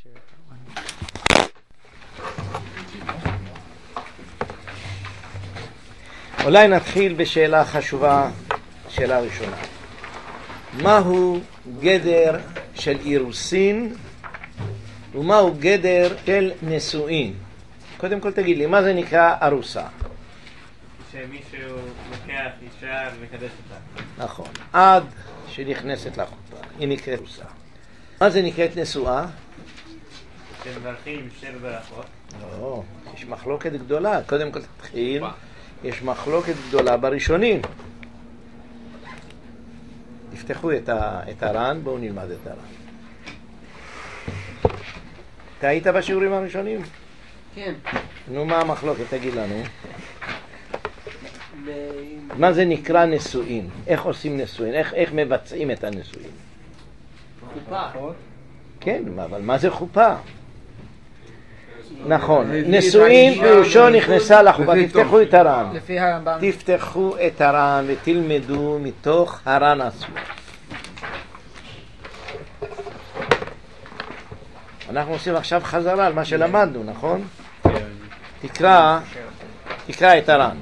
אולי נתחיל בשאלה חשובה, שאלה ראשונה. מהו גדר של אירוסין ומהו גדר של נשואין? קודם כל תגיד לי, מה זה נקרא ארוסה? שמישהו לוקח אישה ומקדש אותה. נכון, עד שנכנסת לחופה, היא נקראת ארוסה. מה זה נקראת נשואה? שמברכים של ברכות. לא, יש מחלוקת גדולה. קודם כל תתחיל, יש מחלוקת גדולה בראשונים. תפתחו את הר"ן, בואו נלמד את הר"ן. אתה היית בשיעורים הראשונים? כן. נו, מה המחלוקת? תגיד לנו. מה זה נקרא נשואין? איך עושים נשואין? איך מבצעים את הנשואין? חופה. כן, אבל מה זה חופה? נכון, נשואין פירושו נכנסה לחופה. תפתחו את הר"ן. לפי הרמב"ם. תפתחו את הר"ן ותלמדו מתוך הר"ן עצמו. אנחנו עושים עכשיו חזרה על מה שלמדנו, נכון? תקרא את הר"ן.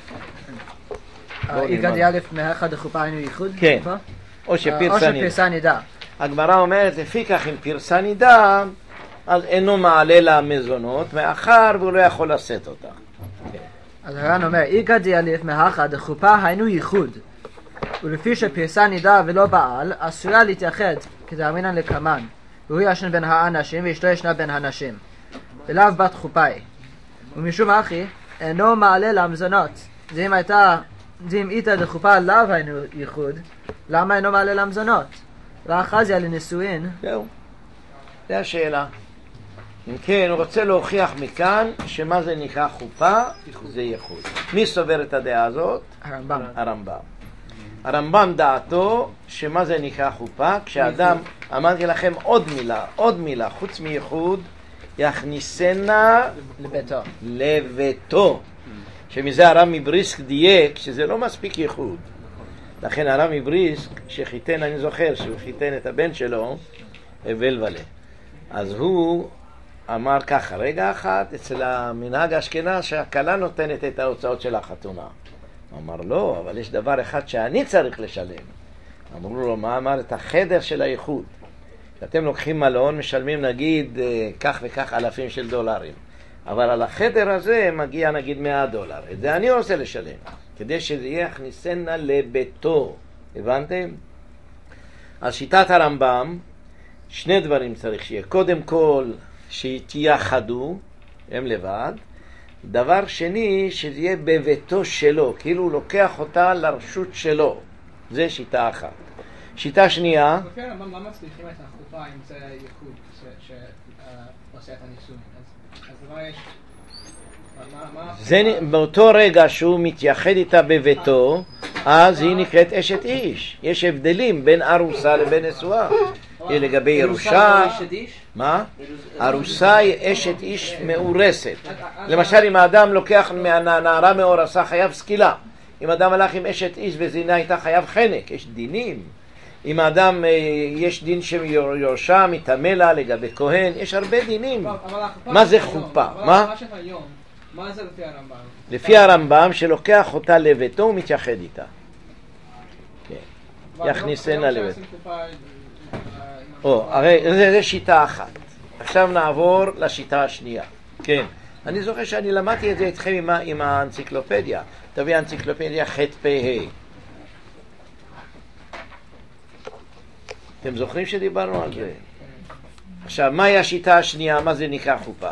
הגעתי א' מאחד החופה היינו ייחוד? כן, או שפרסה נידה. הגמרא אומרת, לפי כך אם פרסה נידה, אז אינו מעלה לה מזונות, מאחר והוא לא יכול לשאת אותה. אז הר"ן אומר, הגעתי א' מאחד החופה היינו ייחוד. ולפי שפרסה נידה ולא בעל, אסורה להתייחד, כדאמרינן לקמן. והוא ישן בין האנשים ואשתו ישנה בין הנשים. ולאו בת חופאי. ומשום אחי, אינו מעלה לה מזונות. זה אם איתה דחופה לאו היינו ייחוד, למה אינו מעלה לה מזונות? ואחזיה לנישואין. זהו, זה השאלה. אם כן, הוא רוצה להוכיח מכאן שמה זה נקרא חופה, זה ייחוד. מי סובר את הדעה הזאת? הרמב"ם. הרמב"ם דעתו שמה זה נקרא חופה, כשאדם, אמרתי לכם עוד מילה, חוץ מייחוד, יכניסנה לביתו. שמזה הרב מבריסק דייק שזה לא מספיק ייחוד. לכן הרב מבריסק שחיתן, אני זוכר שהוא חיתן את הבן שלו, הבל ולה. אז הוא אמר ככה, רגע אחת, אצל המנהג האשכנז שהכלה נותנת את ההוצאות של החתונה. הוא אמר לא, אבל יש דבר אחד שאני צריך לשלם. אמרו לו, מה אמר? את החדר של הייחוד. כשאתם לוקחים מלון, משלמים נגיד כך וכך אלפים של דולרים. אבל על החדר הזה מגיע נגיד $100. את זה אני רוצה לשלם. כדי שזה יהיה הכניסנה לביתו. הבנתם? אז שיטת הרמב"ם, שני דברים צריך שיהיה. קודם כל, שיתייחדו, הם לבד. דבר שני, שזה יהיה בביתו שלו. כאילו הוא לוקח אותה לרשות שלו. זה שיטה אחת. שיטה שנייה. לפי הרמב"ם, למה צריכים את החופה אם זה ייחוד שעושה את הנישואין? אז מה יש? באותו רגע שהוא מתייחד איתה בביתו, אז היא נקראת אשת איש. יש הבדלים בין ארוסה לבין נשואה. לגבי ירושה, מה? ארוסה היא אשת איש מאורסת. למשל אם האדם לוקח מהנערה מאורסה חייב סקילה. אם אדם הלך עם אשת איש וזינה איתה חייב חנק, יש דינים. אם האדם יש דין שיורשה מתעמלה לגבי כהן, יש הרבה דינים. מה זה חופה? מה? מה זה לפי הרמב"ם? לפי הרמב"ם שלוקח אותה לביתו ומתייחד איתה. יכניסנה לביתו. הרי זה שיטה אחת. עכשיו נעבור לשיטה השנייה. כן. אני זוכר שאני למדתי את זה איתכם עם האנציקלופדיה. תביא האנציקלופדיה ח"פ. אתם זוכרים שדיברנו על זה? עכשיו, מהי השיטה השנייה? מה זה נקרא חופה?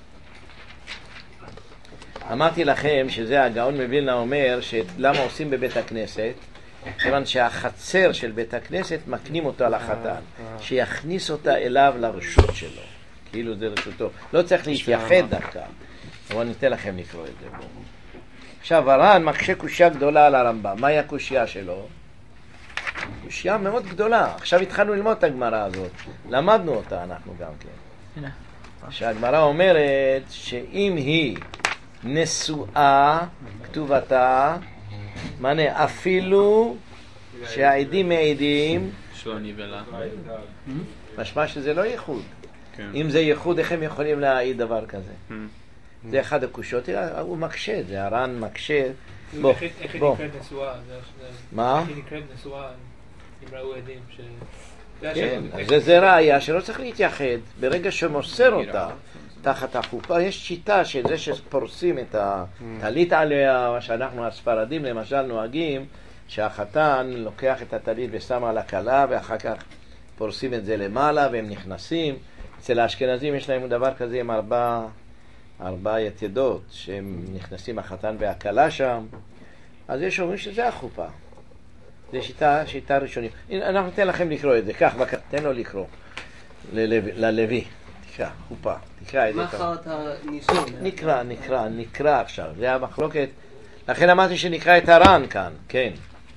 אמרתי לכם שזה הגאון מווילנה אומר למה עושים בבית הכנסת? כיוון שהחצר של בית הכנסת מקנים אותו לחתן, שיכניס אותה אליו לרשות שלו, כאילו זה רשותו. לא צריך להתייחד דווקא, אבל אני אתן לכם לקרוא את זה. עכשיו הר"ן מקשה קושיה גדולה על הרמב"ם. מהי הקושיה שלו? קושיה מאוד גדולה. עכשיו התחלנו ללמוד את הגמרא הזאת, למדנו אותה אנחנו גם כן. שהגמרא אומרת שאם היא נשואה, כתובתה, מנה אפילו שהעדים מעידים, שלא ניבלה. משמע שזה לא ייחוד. כן. אם זה ייחוד, איך הם יכולים להעיד דבר כזה? זה אחד הקושות, הוא מקשה, זה הר"ן מקשה. בוא, איך היא בוא. נקראת נשואה? מה? איך היא נקראת נשואה? אם ראו עדים ש... כן, זה ראיה שלא צריך להתייחד. ברגע שמוסר אותה תחת החופה, יש שיטה של זה שפורסים את הטלית עליה, מה שאנחנו הספרדים למשל נוהגים, שהחתן לוקח את הטלית ושם על הכלה, ואחר כך פורסים את זה למעלה והם נכנסים. אצל האשכנזים יש להם דבר כזה עם ארבע יתדות, שהם נכנסים החתן והכלה שם. אז יש אומרים שזה החופה. זה שיטה ראשונית. אנחנו ניתן לכם לקרוא את זה. כך, תן לו לקרוא. ללוי. תקרא, חופה. תקרא את זה. מה חלת הניסון? נקרא עכשיו. זה המחלוקת. לכן אמרתי שנקרא את הר"ן כאן. כן.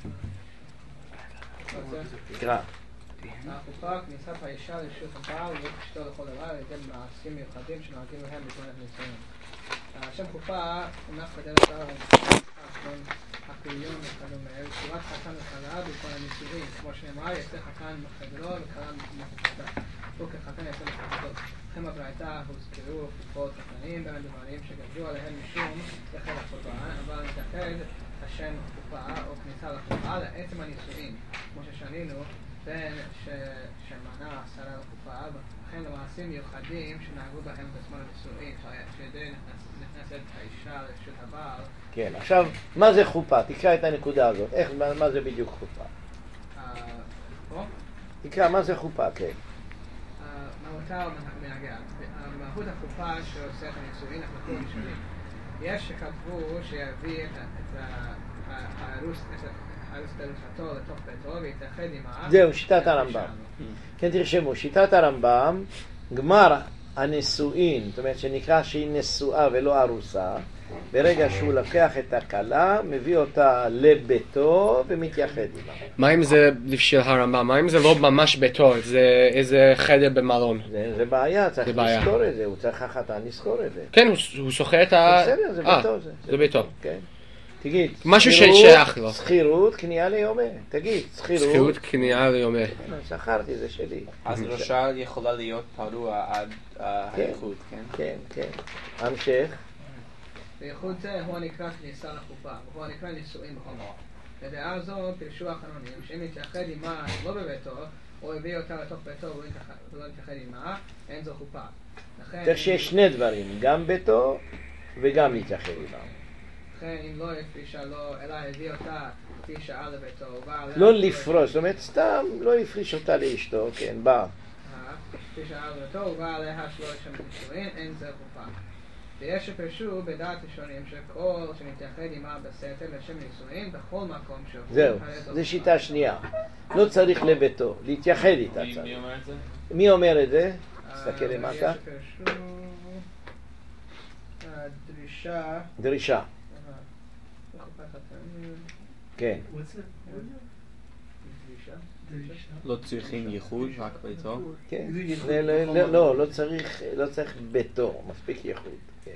תקרא. החופה, כניסת האישה לרשות הבעל להיות אשתו לכל דבר על ידי מעשים מיוחדים שנוהגים להם בתמונת נישואים. השם חופה הונח בדרך כלל הפריון וכדומה, צורת חתן וכלה בכל הנישואים, כמו שנאמר, יצא חתן מחדרו וכלה מחדרה. הוא כחתן יצא מחדרו. לכם הברייתא הוזכרו חופות חתנים בין הדברים שגדלו עליהם משום יחד החורבן, אבל מתאחד השם חופה או כניסה לחופה לעצם הנישואים, כמו ששנינו בין שמנה עשרה לחופה, וכן למעשים מיוחדים שנהגו בהם בזמן הנישואים, שידי נכנסת האישה לרשות הבעל. כן, עכשיו, מה זה חופה? תקרא את הנקודה הזאת. מה זה בדיוק חופה? פה? תקרא, מה זה חופה? כן. מהותה ומנהגה. מהות החופה שעושה את הנישואין, החלטו הראשונים. יש שכתבו שיביא את הארוס תלותתו לתוך ביתו ויתאחד עמה. זהו, שיטת הרמב"ם. כן, תרשמו, שיטת הרמב"ם, גמר הנישואין, זאת אומרת שנקרא שהיא נשואה ולא ארוסה, ברגע שהוא לקח את הכלה, מביא אותה לביתו ומתייחד עמה. מה אם זה של הרמב"ם? מה אם זה לא ממש ביתו? זה איזה חדר במלון? זה בעיה, צריך לזכור את זה, הוא צריך החתן לזכור את זה. כן, הוא שוכר את ה... בסדר, זה ביתו. זה ביתו. כן. תגיד, משהו ששייך לו. שכירות, קנייה ליומה. תגיד, שכירות, קנייה ליומה. שכרתי, זה שלי. אז ראשה יכולה להיות פרוע עד האיחוד, כן? כן, כן. המשך. בייחוד זה הוא הנקרא כניסה לחופה, והוא הנקרא נישואין בכל מקום. בדעה זו פירשו החנונים שאם יתייחד עמה לא בביתו, או הביא אותה לתוך ביתו ולא יתייחד עמה, אין זו חופה. צריך שיש שני דברים, גם ביתו וגם להתייחד עמה. לכן אם לא הפרישה לו, אלא הביא אותה כפי שעה לביתו, לא לפרוש, זאת אומרת סתם לא הפריש אותה לאשתו, כן, בא. כפי שעה לביתו, ובא עליה שלא לשם נישואין, אין זו חופה. ויש שפרשו בדעת ראשונים שכל שמתייחד עמה בסתר לשם נישואין בכל מקום שהוא. זהו, זו שיטה שנייה. לא צריך לביתו, להתייחד איתה. מי אומר את זה? מי אומר את זה? תסתכל למטה. יש שפרשו דרישה. כן. לא צריכים ייחוד, רק ביתו? כן. לא, לא צריך ביתו, מספיק ייחוד.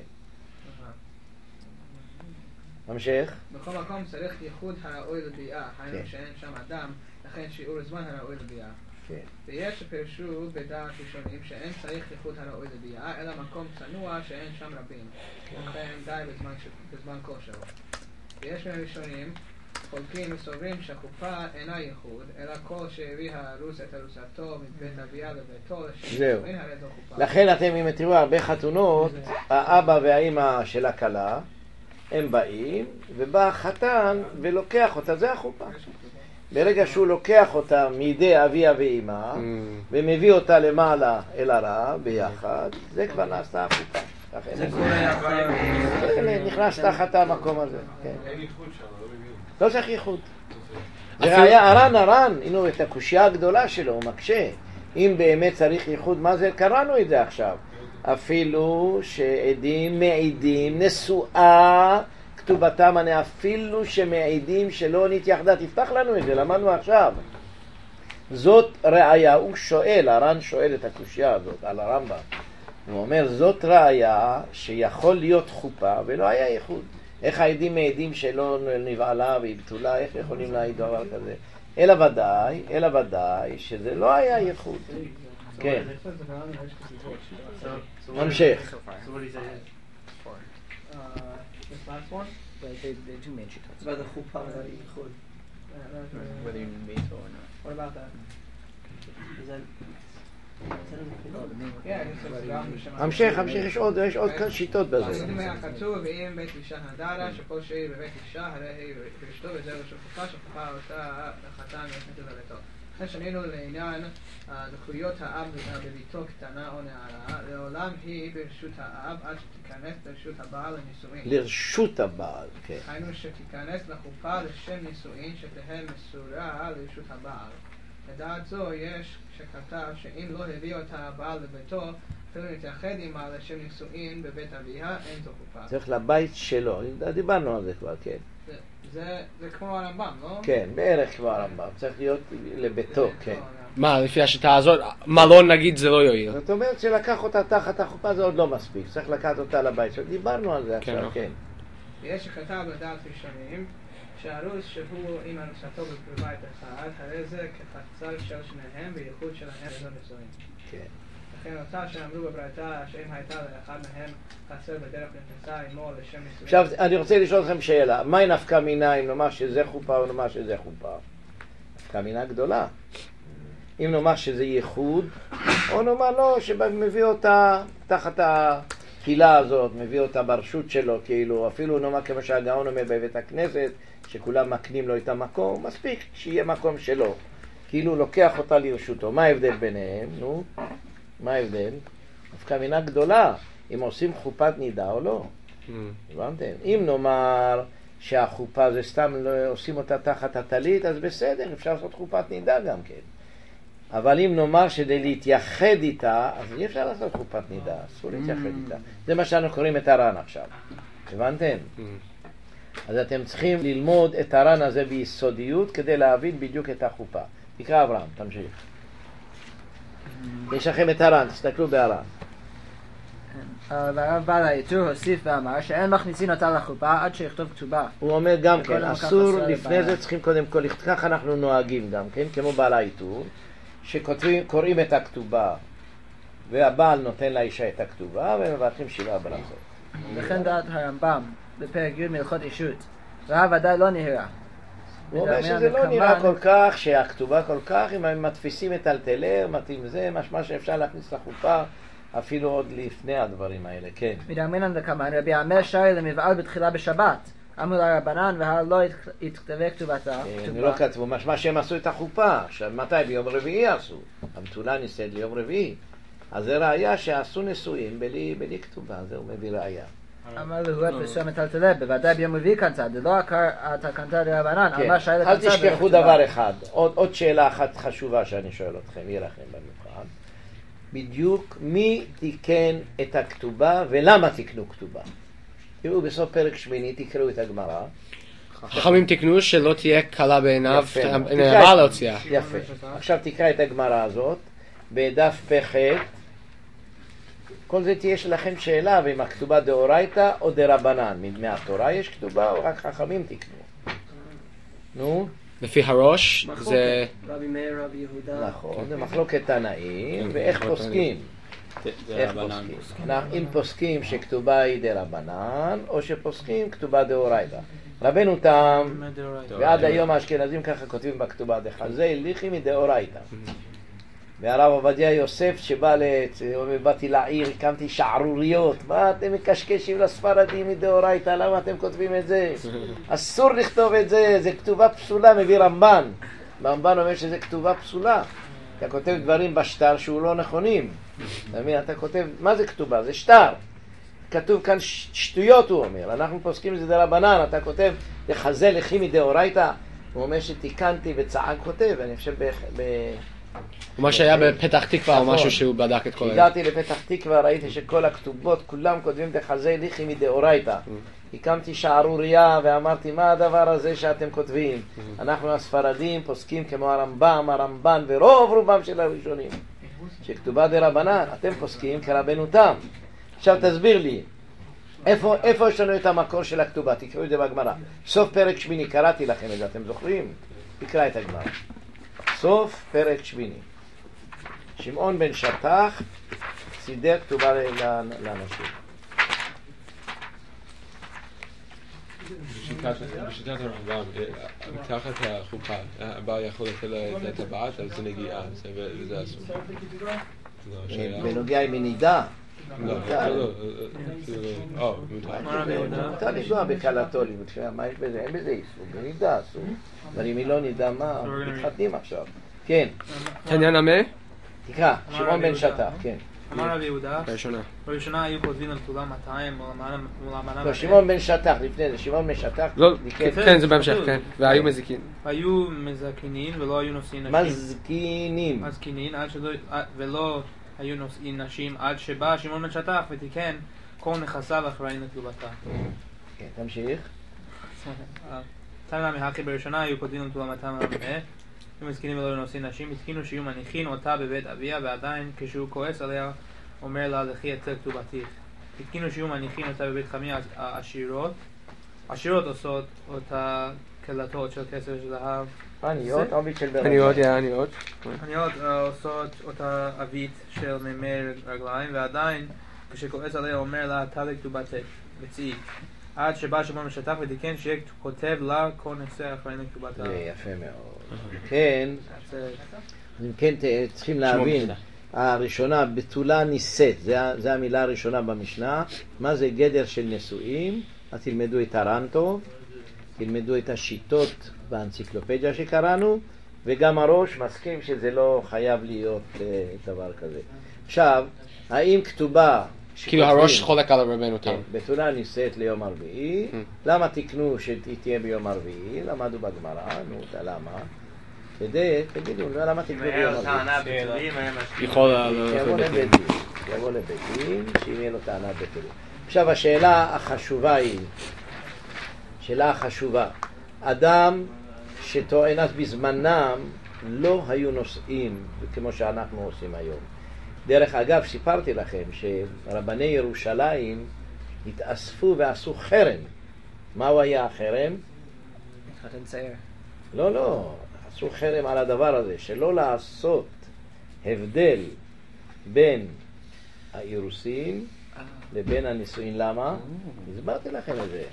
המשך. בכל מקום צריך ייחוד הראוי לביאה, היינו שאין שם אדם, לכן שיעור הזמן הראוי לביאה. ויש שפרשו בדעת ראשונים שאין צריך ייחוד הראוי לביאה, אלא מקום צנוע שאין שם רבים, לכן די בזמן כושר. ויש מהראשונים חולקים וסוברים שהחופה אינה ייחוד, אלא כל שהביא הארוס את ארוסתו מבית אביה לביתו לשם נישואין הרי זו חופה. לכן אתם אם תראו הרבה חתונות, האבא והאמא של הכלה הם באים, ובא החתן ולוקח אותה, זה החופה. ברגע שהוא לוקח אותה מידי אביה ואמא, ומביא אותה למעלה אל הרב ביחד, זה כבר נעשתה החופה. זה קורה אחרי... נכנס תחת המקום הזה. לא צריך ייחוד. זה היה הר"ן, הנה את הקושיה הגדולה שלו, הוא מקשה. אם באמת צריך ייחוד, מה זה? קראנו את זה עכשיו. אפילו שעדים מעידים נשואה כתובתם אני אפילו שמעידים שלא נתייחדה, תפתח לנו את זה, למדנו עכשיו. זאת ראיה, הוא שואל, הר"ן שואל את הקושיה הזאת על הרמב"ם. הוא אומר, זאת ראיה שיכול להיות חופה ולא היה ייחוד. איך העדים מעידים שלא נבעלה והיא בתולה, איך יכולים להעיד דבר כזה? אלא ודאי שזה לא היה ייחוד. כן, So ממשיך. so what do you say? This last one? They do mention it. about the chuppah without yichud. Whether you need to or not. What about that? Is that Yeah, I guess it's גם בשם המשך, יש עוד כאן שיטות בזה. אם היה כתוב, ואם בית אישה נדרה, שכל שהיא בבית אישה, הרי היא ואשתו וזה רשות חופה, שחופה אותה החתן נכנסת לביתו. לכן שנינו לעניין זכויות האב בביתו קטנה או נערה, לעולם היא ברשות האב עד שתיכנס לרשות הבעל לנישואין. לרשות הבעל, כן. היינו שתיכנס לחופה לשם נישואין שתהא מסורה לרשות הבעל. לדעת זו יש שכתב שאם לא הביא אותה הבעל לביתו, אפילו נתייחד עמה לשם נישואין בבית אביה, אין זו חופה. צריך לבית שלו, דיברנו על זה כבר, כן. זה כמו הרמב"ם, לא? כן, בערך כמו הרמב"ם, צריך להיות לביתו, כן. מה, לפי השיטה הזאת, מלון נגיד זה לא יועיל. זאת אומרת שלקח אותה תחת החופה זה עוד לא מספיק, צריך לקחת אותה לבית שלו, דיברנו על זה עכשיו, כן. יש שכתב לדעת ראשונים, שהארוס שהוא עם ארוסתו בבית אחד, הרי זה כחצר של שניהם וייחוד שלהם ללא נישואין. כן. לכן אותה שאמרו בברייתא שאם הייתה לאחד מהם חצר בדרך נכנסה עמו לשם נישואין. עכשיו אני רוצה לשאול אתכם שאלה, מהי נפקא מינה אם נאמר שזה חופה או נאמר שזה חופה? נפקא מינה גדולה. אם נאמר שזה ייחוד, או נאמר לא, שמביא אותה תחת הקהילה הזאת, מביא אותה ברשות שלו, כאילו, אפילו נאמר כמו שהגאון אומר בבית הכנסת, שכולם מקנים לו את המקום, מספיק שיהיה מקום שלו. כאילו לוקח אותה לרשותו. מה ההבדל ביניהם? נו, מה ההבדל? נפקא מינה גדולה, אם עושים חופת נידה או לא. הבנתם? אם נאמר שהחופה זה סתם לא עושים אותה תחת הטלית, אז בסדר, אפשר לעשות חופת נידה גם כן. אבל אם נאמר שדי להתייחד איתה, אז אי אפשר לעשות חופת נידה, אסור להתייחד איתה. זה מה שאנו קוראים את הר"ן עכשיו. הבנתם? אז אתם צריכים ללמוד את הר"ן הזה ביסודיות כדי להבין בדיוק את החופה. תקרא אברהם, תמשיך. יש לכם את הר"ן, תסתכלו בהר"ן. והרב בעל היצור הוסיף ואמר שאין מכניסין אותה לחופה עד שיכתוב כתובה. הוא אומר גם כן, וכל אסור המקח לפני עשה זה צריכים קודם כל, כך אנחנו נוהגים גם כן, כמו בעל היתור, שקוראים את הכתובה, והבעל נותן לאישה את הכתובה, ומברכים 7 ברכות. וכן דעת הרמב"ם בפרק י' מהלכות אישות, והרב ודאי לא נהרה. הוא אומר שזה לא נראה כל כך, שהכתובה כל כך, אם הם מתפיסים את אלטלר, מתאים זה, משמע שאפשר להכניס לחופה, אפילו עוד לפני הדברים האלה, כן. מדאמרינן דקאמר, רבי עמר שרי למבעל בתחילה בשבת, אמרו לרבנן והלא יתכתבי כתובתה. לא כתבו, משמע שהם עשו את החופה, עכשיו מתי? ביום רביעי עשו. המתולה ניסד ליום רביעי. אז זה ראיה שעשו נישואים בלי כתובה, זה הוא מביא ראיה. אמר לו את פרסום מטלטלה, בוודאי ביום רביעי קנצה, זה לא הקנתה דרבנן, אמר שרי אל לקנצה. תשכחו דבר אחד, עוד שאלה אחת חשובה שאני שואל אתכם, יהיה לכם במיוחד. בדיוק מי תיקן את הכתובה ולמה תקנו כתובה? תראו בסוף פרק 8 תקראו את הגמרא. חכמים תקנו שלא תהיה קלה בעיניו, יפה. בעיניו להוציאה. יפה. עכשיו תקרא את הגמרא הזאת בדף פ"ח. כל זה תהיה שלכם שאלה, ואם הכתובה דאורייתא או דרבנן, מהתורה יש כתובה או רק חכמים תקנו? נו? לפי הראש זה... רבי מאיר, רבי יהודה. נכון, זה מחלוקת תנאים, ואיך פוסקים? איך פוסקים? אם פוסקים שכתובה היא דרבנן, או שפוסקים כתובה דאורייתא. רבנו תם, ועד היום האשכנזים ככה כותבים בכתובה דחזי, ליחי מדאורייתא. והרב עובדיה יוסף שבא באתי לעיר, הקמתי שערוריות, מה אתם מקשקשים לספרדים מדאורייתא, למה אתם כותבים את זה? אסור לכתוב את זה, זה כתובה פסולה, מביא רמב"ן. רמב"ן אומר שזה כתובה פסולה. אתה כותב דברים בשטר שהוא לא נכונים. אתה כותב, מה זה כתובה? זה שטר. כתוב כאן שטויות, הוא אומר. אנחנו פוסקים את זה דרבנן, אתה כותב לחזה לכי מדאורייתא. הוא אומר שתיקנתי וצעק כותב, אני חושב מה שהיה בפתח תקווה או משהו שהוא בדק את כל זה. הגעתי לפתח תקווה, ראיתי שכל הכתובות, כולם כותבים דחזי ליחי מדאורייתא. הקמתי שערוריה ואמרתי, מה הדבר הזה שאתם כותבים? אנחנו הספרדים פוסקים כמו הרמב"ם, הרמב"ן ורוב רובם של הראשונים. שכתובה דרבנן, אתם פוסקים כרבנו תם. עכשיו תסביר לי, איפה יש לנו את המקור של הכתובה? תקראו את זה בגמרא. סוף פרק 8, קראתי לכם את זה, אתם זוכרים? תקרא את הגמרא. סוף פרק 8. שמעון בן שטח סידר כתובה לאנשים. בשיטת הרמב"ם, מתחת החופה, הבעל יכול לתת לה את הטבעת, אז זה נגיעה, וזה אסור. בנוגע עם מנידה. מותר לפגוע בקלתו, מה יש בזה? אין בזה איסור, בנידה אסור. אבל אם היא לא נידה, מה? מתחתנים עכשיו. כן. תניא נמי? תקרא, שמעון בן שטח, כן. אמר רבי יהודה, בראשונה. בראשונה היו כותבים על כתולה 200 מול המנה. לא, שמעון בן שטח, לפני זה, שמעון בן שטח. כן, זה בהמשך, כן. והיו מזיקים. היו מזקינין ולא היו נושאים נשים. מזקינים. מזקינין, ולא היו נושאים נשים עד שבא שמעון בן שטח ותיקן כל נכסיו אחראים לכתובתה. כן, תמשיך. תניא מהכי בראשונה היו כותבים על כתולה 200 מול המנה. היו מזקינים ולא היו נושאים נשים, התקינו שיהיו מניחין אותה בבית אביה, ועדיין כשהוא כועס עליה אומר לה לכי אצל כתובתיך. התקינו שיהיו מניחין אותה בבית חמי עשירות עושות אותה קלטות של כסף זהב. עניות, עובית של ברק. עניות. עניות עושות אותה אבית של ממר רגליים, ועדיין כשכועס עליה אומר לה תלי כתובתך וצאי. עד שבא שמעון משתף ותיקן שיהיה כותב לה כל נכסי אחראים לכתובתה. יפה מאוד. כן, כן צריכים להבין, הראשונה בתולה נישאת, זה המילה הראשונה במשנה. מה זה גדר של נשואים? אז תלמדו את הרנטו, תלמדו את השיטות באנציקלופדיה שקראנו, וגם הראש מסכים שזה לא חייב להיות דבר כזה. עכשיו, האם כתובה כאילו הראש חולק על רבנו תם. בתולה נישאת ליום הרביעי. למה תקנו שהיא תהיה ביום הרביעי? למדו בגמרא, נו, למה? תגידו, למה תקנו ביום הרביעי? יבוא לבית דין, שאם יהיה לו טענה בתולים. עכשיו השאלה החשובה, אדם שטוען אז בזמנם לא היו נושאים כמו שאנחנו עושים היום. דרך אגב, סיפרתי לכם שרבני ירושלים התאספו ועשו חרם. מהו היה החרם? חתן צעיר. לא, עשו חרם על הדבר הזה, שלא לעשות הבדל בין האירוסין לבין הנישואין. למה? הסברתי לכם את זה.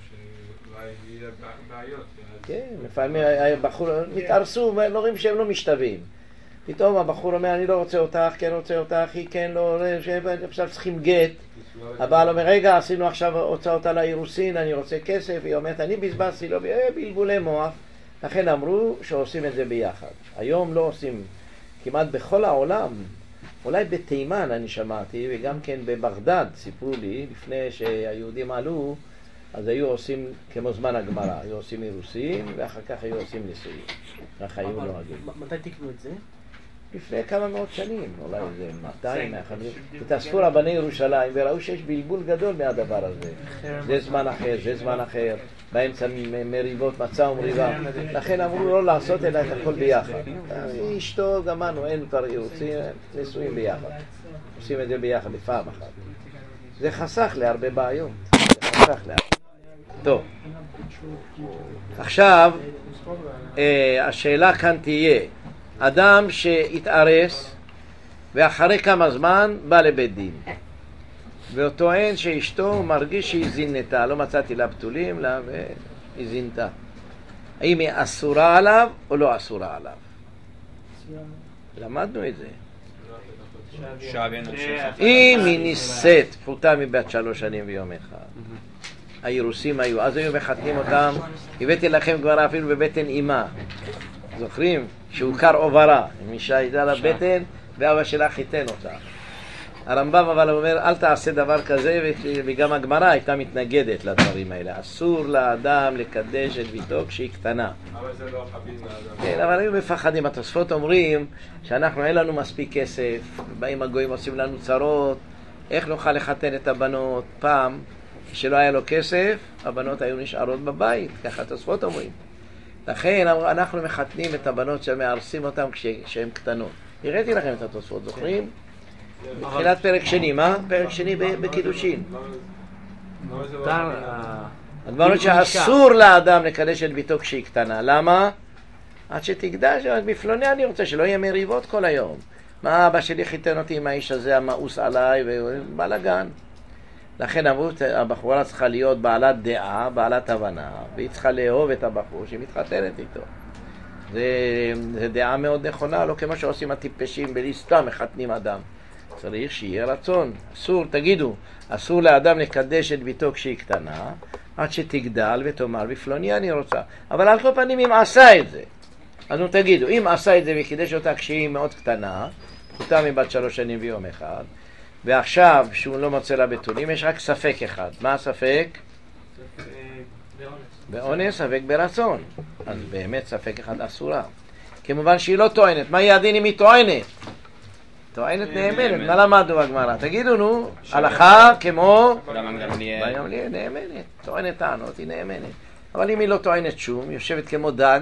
כן, לפעמים הבחור מתארסו, לא רואים שהם לא משתווים. פתאום הבחור אומר, אני לא רוצה אותך, כן רוצה אותך, היא כן לא, עכשיו צריכים גט. הבעל אומר, רגע, עשינו עכשיו הוצאות על האירוסין, אני רוצה כסף. היא אומרת, אני בזבזתי, לא, בלבולי מוח. לכן אמרו שעושים את זה ביחד. היום לא עושים, כמעט בכל העולם. אולי בתימן אני שמעתי, וגם כן בבגדד סיפרו לי, לפני שהיהודים עלו, אז היו עושים כמו זמן הגמרא, היו עושים אירוסין, ואחר כך היו עושים נישואים. ככה היו נוהגים. מתי תקנו את זה? לפני כמה מאות שנים, אולי זה 200, 150. התאספו רבני ירושלים וראו שיש בלבול גדול מהדבר הזה. זה זמן אחר, זה זמן אחר, באמצע מריבות, מצא ומריבה. לכן אמרו לא לעשות אלא את הכל ביחד. אשתו, גמרנו, אין כבר אירוסין, נישואים ביחד. עושים את זה ביחד בפעם אחת. זה חסך להרבה בעיות. טוב. עכשיו, השאלה כאן תהיה, אדם שהתארס ואחרי כמה זמן בא לבית דין והוא טוען שאשתו מרגיש שהיא זינתה, לא מצאתי לה בתולים לה והיא זינתה, האם היא אסורה עליו או לא אסורה עליו? למדנו את זה. אם היא נישאת פחותה מבת 3 שנים ויום אחד, האירוסים היו, אז היו מחתנים אותם. הבאתי לכם כבר אפילו בבטן אימה, זוכרים? שהוכר עוברה, אם אישה הייתה לה בטן ואבא שלה חיתן אותה. הרמב"ם אבל אומר אל תעשה דבר כזה, וגם הגמרא הייתה מתנגדת לדברים האלה. אסור לאדם לקדש את ביתו כשהיא קטנה. אבל זה לא חבין לאדם. כן, אבל היו מפחדים. התוספות אומרים שאנחנו אין לנו מספיק כסף, באים הגויים עושים לנו צרות, איך נוכל לחתן את הבנות? פעם כשלא היה לו כסף הבנות היו נשארות בבית, ככה התוספות אומרים. לכן אנחנו מחתנים את הבנות שמארסים אותם כשהן קטנות. הראיתי לכם את התוספות, זוכרים? בתחילת פרק שני, מה? פרק שני בקידושין. הדברות שאסור לאדם לקדש את ביתו כשהיא קטנה. למה? עד שתקדש, בפלוני אני רוצה שלא יהיה מריבות כל היום. מה אבא שלי חיתן אותי עם האיש הזה המאוס עליי ובלגן. לכן הבחורה צריכה להיות בעלת דעה, בעלת הבנה, והיא צריכה לאהוב את הבחור שמתחתנת איתו. זה דעה מאוד נכונה, לא כמו שעושים הטיפשים בלי סתם מחתנים אדם. צריך שיהיה רצון. אסור, תגידו, אסור לאדם לקדש את ביתו כשהיא קטנה, עד שתגדל ותאמר בפלוני אני רוצה. אבל על כל פנים אם עשה את זה, אז תגידו, אם עשה את זה וקידש אותה כשהיא מאוד קטנה, אותה מבת 3 שנים ויום אחד, ועכשיו שהוא לא מוצא לה בתולים, יש רק ספק אחד. מה הספק? באונס, ספק ברצון. אז באמת ספק אחד אסורה. כמובן שהיא לא טוענת. מה יהיה הדין אם היא טוענת? טוענת נאמנת. מה למדנו בגמרא? תגידו נו, הלכה כמו גמליאל, נאמנת. טוענת טענות, היא נאמנת. אבל אם היא לא טוענת שום, יושבת כמו דג,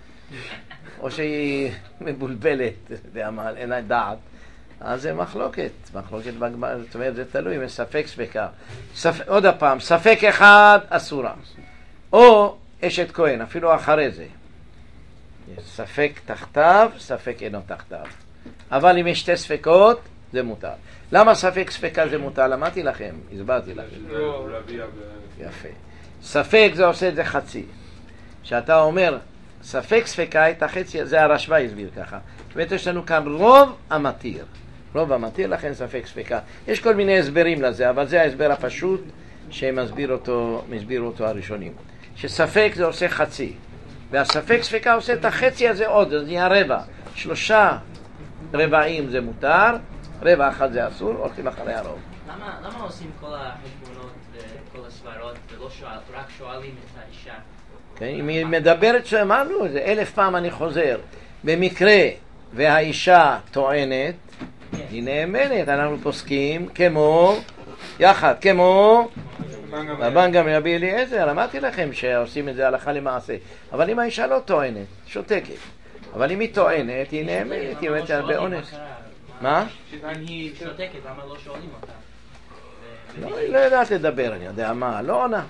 או שהיא מבולבלת, אין לה דעת, אז זה מחלוקת בגמרא. זאת אומרת, זה תלוי, יש ספק ספקה. עוד הפעם, ספק אחד אסורה. או אשת כהן, אפילו אחרי זה. יש ספק תחתיו, ספק אינו תחתיו. אבל אם יש 2 ספקות, זה מותר. למה ספק ספקה זה מותר? למדתי לכם, הסברתי לכם. יפה. ספק זה עושה את זה חצי. שאתה אומר, ספק ספקה את החצי, זה הרשב"א הסביר ככה. באמת יש לנו כאן רוב המתיר. רוב המתיר, לכן ספק ספקה. יש כל מיני הסברים לזה, אבל זה ההסבר הפשוט שמסביר אותו הראשונים. שספק זה עושה חצי. והספק ספקה עושה את החצי הזה עוד, זה נהיה רבע. 3 רבעים זה מותר, רבע אחד זה אסור, הולכים אחרי הרוב. למה עושים כל החשבונות וכל הסברות ולא רק שואלים את האישה? כן, אם היא מדברת שאמרנו, זה 1000 פעם אני חוזר. במקרה והאישה טוענת, היא נאמנת, אנחנו פוסקים כמו, יחד, כמו רבן גמליאל רבי אליעזר. אמרתי לכם שעושים את זה הלכה למעשה. אבל אם האישה לא טוענת, שותקת. אבל אם היא טוענת, היא נאמנת, היא אומרת הרבה אונס. מה? אם היא שותקת, למה לא שואלים אותה? לא, היא לא יודעת לדבר, אני יודע מה, לא עונה.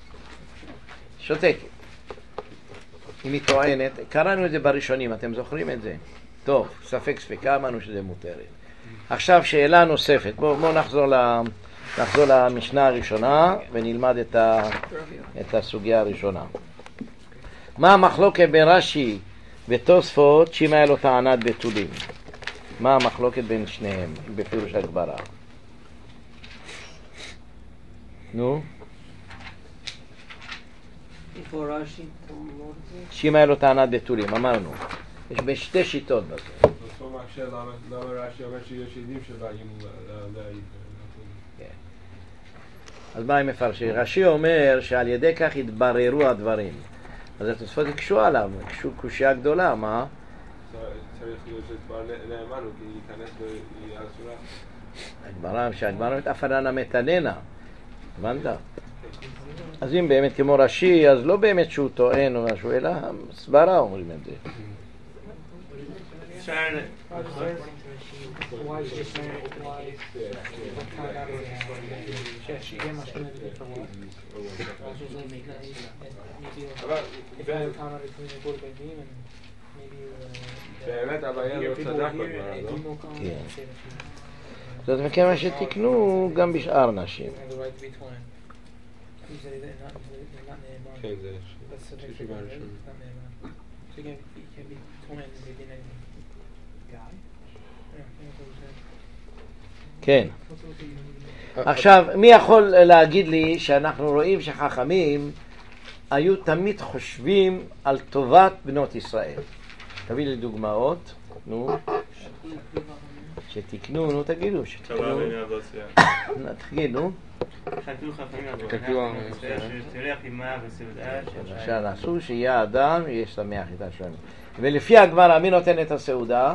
שותקת. אם היא טוענת, קראנו את זה בראשונים, אתם זוכרים את זה? טוב, ספק ספקה, אמרנו שזה מותרת. עכשיו שאלה נוספת, בואו נחזור למשנה הראשונה ונלמד את הסוגיה הראשונה. מה המחלוקת בין רש"י ותוספות שאם היה לו טענת בתולים? מה המחלוקת בין שניהם בפירוש הגמרא? נו? איפה רש"י? שאם היה לו טענת בתולים, אמרנו. יש בשתי שיטות בזה. למה רש"י אומר שיש עדים שבאים להעיד? אז מה הם מפרשים? רש"י אומר שעל ידי כך התבררו הדברים. אז התוספות יקשו עליו, יקשו קושיה גדולה, מה? צריך להיות שכבר נאמנו, כי ייכנס ויהיה אסורה. שהגמרא מתאפרנה מתננה, הבנת? אז אם באמת כמו רש"י, אז לא באמת שהוא טוען או משהו, אלא סברה אומרים את זה. באמת הבעיה לא צדק בגמרא, לא? כן. זאת מכמה שתקנו גם בשאר נשים. כן, זה שישיבה ראשונה. כן. עכשיו, מי יכול להגיד לי שאנחנו רואים שחכמים היו תמיד חושבים על טובת בנות ישראל? תביא לי דוגמאות, נו. שתקנו, נו תגידו, שתקנו. תגידו. שתלך עימה בסעודה. למשל, אסור שיהיה אדם, יש שמח איתה שלנו. ולפי הגמרא, מי נותן את הסעודה?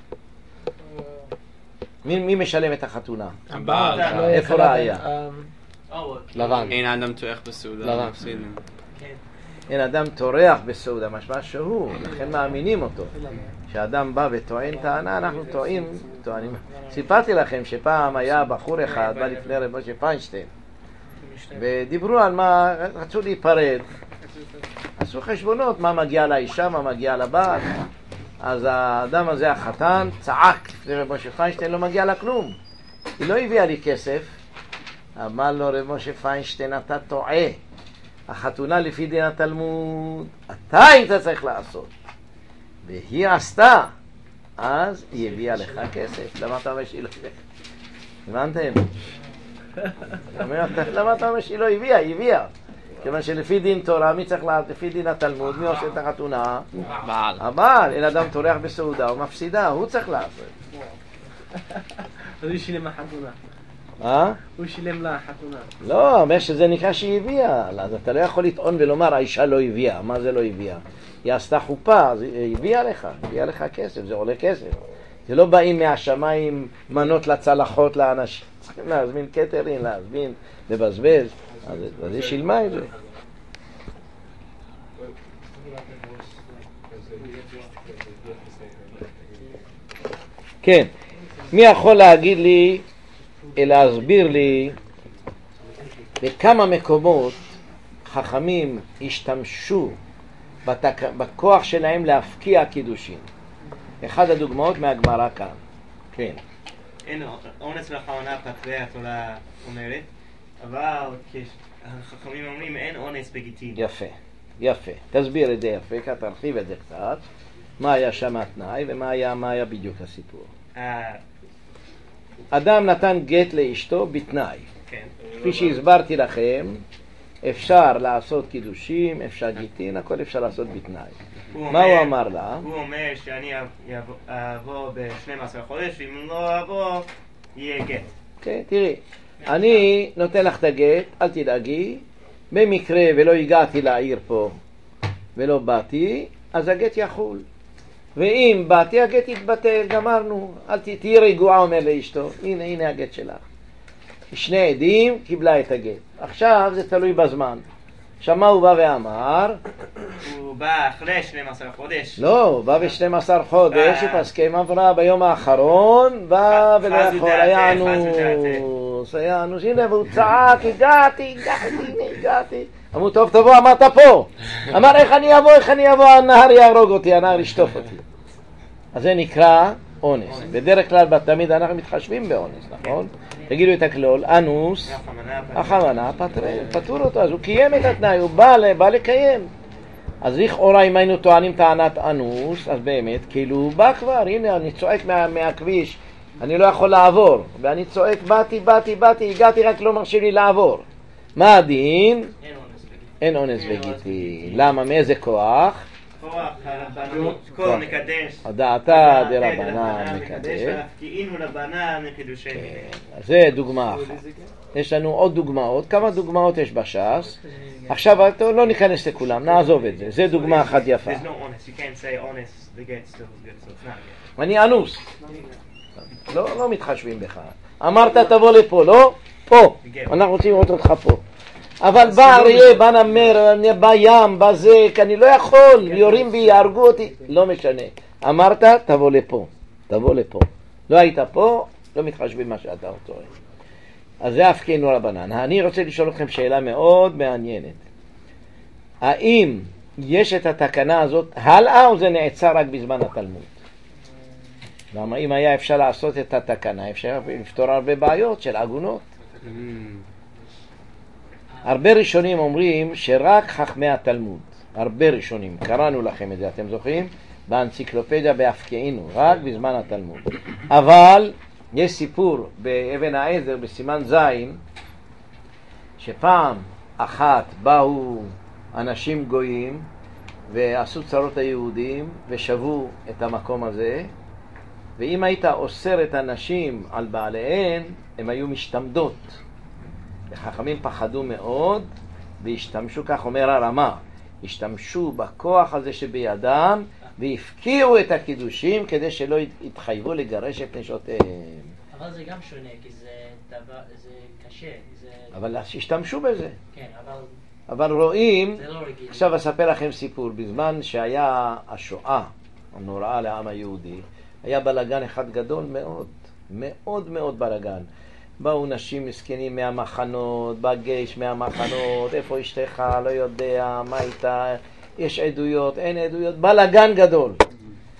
מי משלם את החתונה? הבעל. איפה ראיה? לבן. אין אדם טורח בסעודה. לבן. אין אדם טורח בסעודה, משמע שהוא, לכן מאמינים אותו. כשאדם בא וטוען טענה, אנחנו טוענים. סיפרתי לכם שפעם היה בחור אחד, בא לפני רב משה פיינשטיין, ודיברו על מה, רצו להיפרד. עשו חשבונות, מה מגיע לאישה, מה מגיע לבעל. אז האדם הזה, החתן, צעק לפני רב משה פיינשטיין, לא מגיע לה כלום. היא לא הביאה לי כסף. אמר לו רב משה פיינשטיין, אתה טועה. החתונה לפי דין התלמוד, אתה היית צריך לעשות. והיא עשתה. אז היא הביאה לך כסף. למה אתה אומר שהיא לא הביאה? הבנתם? למה אתה אומר שהיא לא הביאה? היא הביאה. כיוון שלפי דין תורה, מי צריך לעשות? לפי דין התלמוד, מי עושה את החתונה? הבעל. אין אדם טורח בסעודה, הוא מפסידה, הוא צריך לעשות. הוא שילם לחתונה. מה? הוא שילם לחתונה. לא, אומר שזה נקרא שהיא הביאה. אז אתה לא יכול לטעון ולומר, האישה לא הביאה. מה זה לא הביאה? היא עשתה חופה, אז היא הביאה לך כסף, זה עולה כסף. זה לא באים מהשמיים מנות לצלחות לאנשים. צריכים להזמין קטרין, להזמין, לבזבז. אז היא שילמה את זה. כן, מי יכול להגיד לי, להסביר לי בכמה מקומות חכמים השתמשו בכוח שלהם להפקיע קידושים? אחד הדוגמאות מהגמרא כאן. כן. אין אונס לכוונה פטרי התורה אומרת, אבל כשהחכמים אומרים אין אונס בגיטין. יפה. תסביר את זה יפה, כי תרחיב את זה קצת. מה היה שם התנאי ומה היה בדיוק הסיפור? אדם נתן גט לאשתו בתנאי. כן. כפי שהסברתי לכם, אפשר לעשות קידושים, אפשר גיטין, הכל אפשר לעשות בתנאי. מה הוא אמר לה? הוא אומר שאני אבוא ב-12 חודש, ואם לא אבוא, יהיה גט. כן, תראי, אני נותן לך את הגט, אל תדאגי, במקרה ולא הגעתי לעיר פה ולא באתי, אז הגט יחול. ואם באתי, הגט יתבטל, גמרנו, אל תהיי רגועה, אומר לאשתו, הנה הגט שלך. שני עדים, קיבלה את הגט. עכשיו זה תלוי בזמן. עכשיו מה הוא בא ואמר? הוא בא אחרי 12 חודש. לא, הוא בא ב-12 חודש, הפסקם עברה ביום האחרון, בא ולא יכול, היה אנוס, הנה, והוא צעק, הגעתי. אמרו, טוב, תבוא, אמרת פה. אמר, איך אני אבוא, הנהר יהרוג אותי, הנהר ישטוף אותי. אז זה נקרא אונס. בדרך כלל, תמיד אנחנו מתחשבים באונס, נכון? תגידו את הכלול, אנוס, החמנה, פטור אותו, אז הוא קיים את התנאי, הוא בא לקיים. אז לכאורה אם היינו טוענים טענת אנוס, אז באמת, כאילו הוא בא כבר, הנה אני צועק מהכביש, אני לא יכול לעבור, ואני צועק, באתי, הגעתי, רק לא מרשה לי לעבור. מה הדין? אין אונס בגיטין. למה? מאיזה כוח? כוח הרבנות, כל מקדש. דעתה דרבנן מקדש. והפקיעינו לבנן מקידושי מיני. זה דוגמה אחת. יש לנו עוד דוגמאות. כמה דוגמאות יש בש"ס? עכשיו לא ניכנס לכולם, נעזוב את זה. זה דוגמה אחת יפה. אני אנוס. לא מתחשבים בך. אמרת תבוא לפה, לא? פה. אנחנו רוצים לראות אותך פה. אבל בא אריה, בא נמר, בים, בזה, כי אני לא יכול, יורים בי, יהרגו אותי, לא משנה. אמרת, תבוא לפה. לא היית פה, לא מתחשבים מה שאתה טוען. אז זה הפקיעינו רבנן. אני רוצה לשאול אתכם שאלה מאוד מעניינת. האם יש את התקנה הזאת הלאה, או זה נעצר רק בזמן התלמוד? למה אם היה אפשר לעשות את התקנה, אפשר לפתור הרבה בעיות של עגונות. הרבה ראשונים אומרים שרק חכמי התלמוד, הרבה ראשונים, קראנו לכם את זה, אתם זוכרים? באנציקלופדיה בהפקיעינו, רק בזמן התלמוד. אבל יש סיפור באבן העזר בסימן זין, שפעם אחת באו אנשים גויים ועשו צרות היהודים ושבו את המקום הזה, ואם היית אוסר את הנשים על בעליהן, הם היו משתמדות. וחכמים פחדו מאוד והשתמשו, כך אומר הרמה, השתמשו בכוח הזה שבידם והפקיעו את הקידושים כדי שלא יתחייבו לגרש את נשותיהם. אבל זה גם שונה, כי זה דבר, זה קשה. אבל השתמשו בזה. כן, אבל רואים, זה לא רגיל. עכשיו אספר לכם סיפור. בזמן שהיה השואה הנוראה לעם היהודי, היה בלגן אחד גדול מאוד, מאוד מאוד בלגן. באו נשים מסכנים מהמחנות, בגש מהמחנות, איפה אשתך, לא יודע, מה איתה, יש עדויות, אין עדויות, בלגן גדול.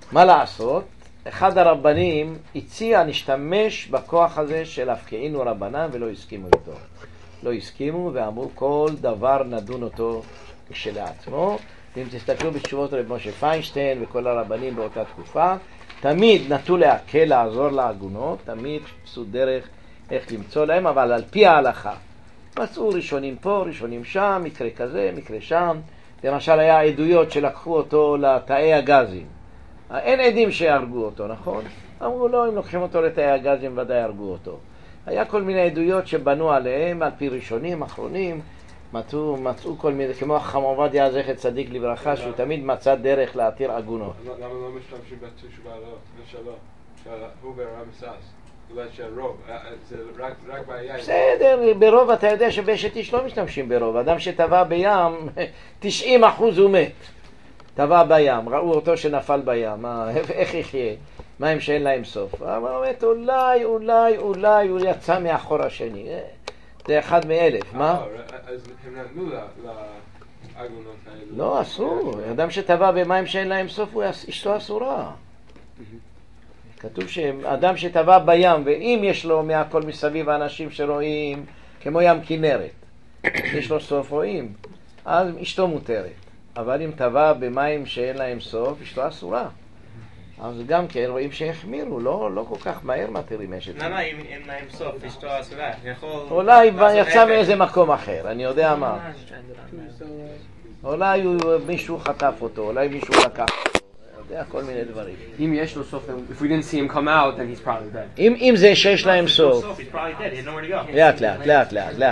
מה לעשות? אחד הרבנים הציע להשתמש בכוח הזה של הפקיעינו רבנן ולא הסכימו איתו. לא הסכימו ואמרו כל דבר נדון אותו כשלעצמו. ואם תסתכלו בתשובות רב משה פיינשטיין וכל הרבנים באותה תקופה, תמיד נטו להקל, לעזור לעגונות, תמיד חיפשו דרך איך למצוא להם, אבל על פי ההלכה. מצאו ראשונים פה, ראשונים שם, מקרה כזה, מקרה שם. למשל היה עדויות שלקחו אותו לתאי הגזים. אין עדים שהרגו אותו, נכון? אמרו לא, אם לוקחים אותו לתאי הגזים ודאי הרגו אותו. היה כל מיני עדויות שבנו עליהם, על פי ראשונים, אחרונים, מצאו כל מיני, כמו החכם עובדיה זכר צדיק לברכה, שהוא תמיד מצא דרך להתיר עגונות. למה לא משתמשים בתשובה שלו, שהוא ברמסס? אולי שהרוב, זה רק בעיה. בסדר, ברוב אתה יודע שבאשת איש לא משתמשים ברוב. אדם שטבע בים, 90% הוא מת. טבע בים, ראו אותו שנפל בים, איך יחיה? מים שאין להם סוף. אבל אומרת, אולי הוא יצא מאחור השני. זה אחד מאלף, מה? אז הם נתנו לעגונות האלה. לא, אסור. אדם שטבע במים שאין להם סוף, אשתו אסורה. כתוב שאדם שטבע בים, ואם יש לו מהכל מסביב האנשים שרואים, כמו ים כנרת, יש לו סוף רואים, אז אשתו מותרת. אבל אם טבע במים שאין להם סוף, אשתו אסורה. אז גם כן רואים שהחמירו, לא כל כך מהר מתירים אשת. למה אם אין להם סוף, אשתו אסורה? אולי יצא מאיזה מקום אחר, אני יודע מה. אולי מישהו חטף אותו, אולי מישהו לקח אותו. יודע, כל מיני דברים. אם יש לו סוף, if we didn't see him come out, then he's probably dead. אם זה שיש להם סוף. לאט.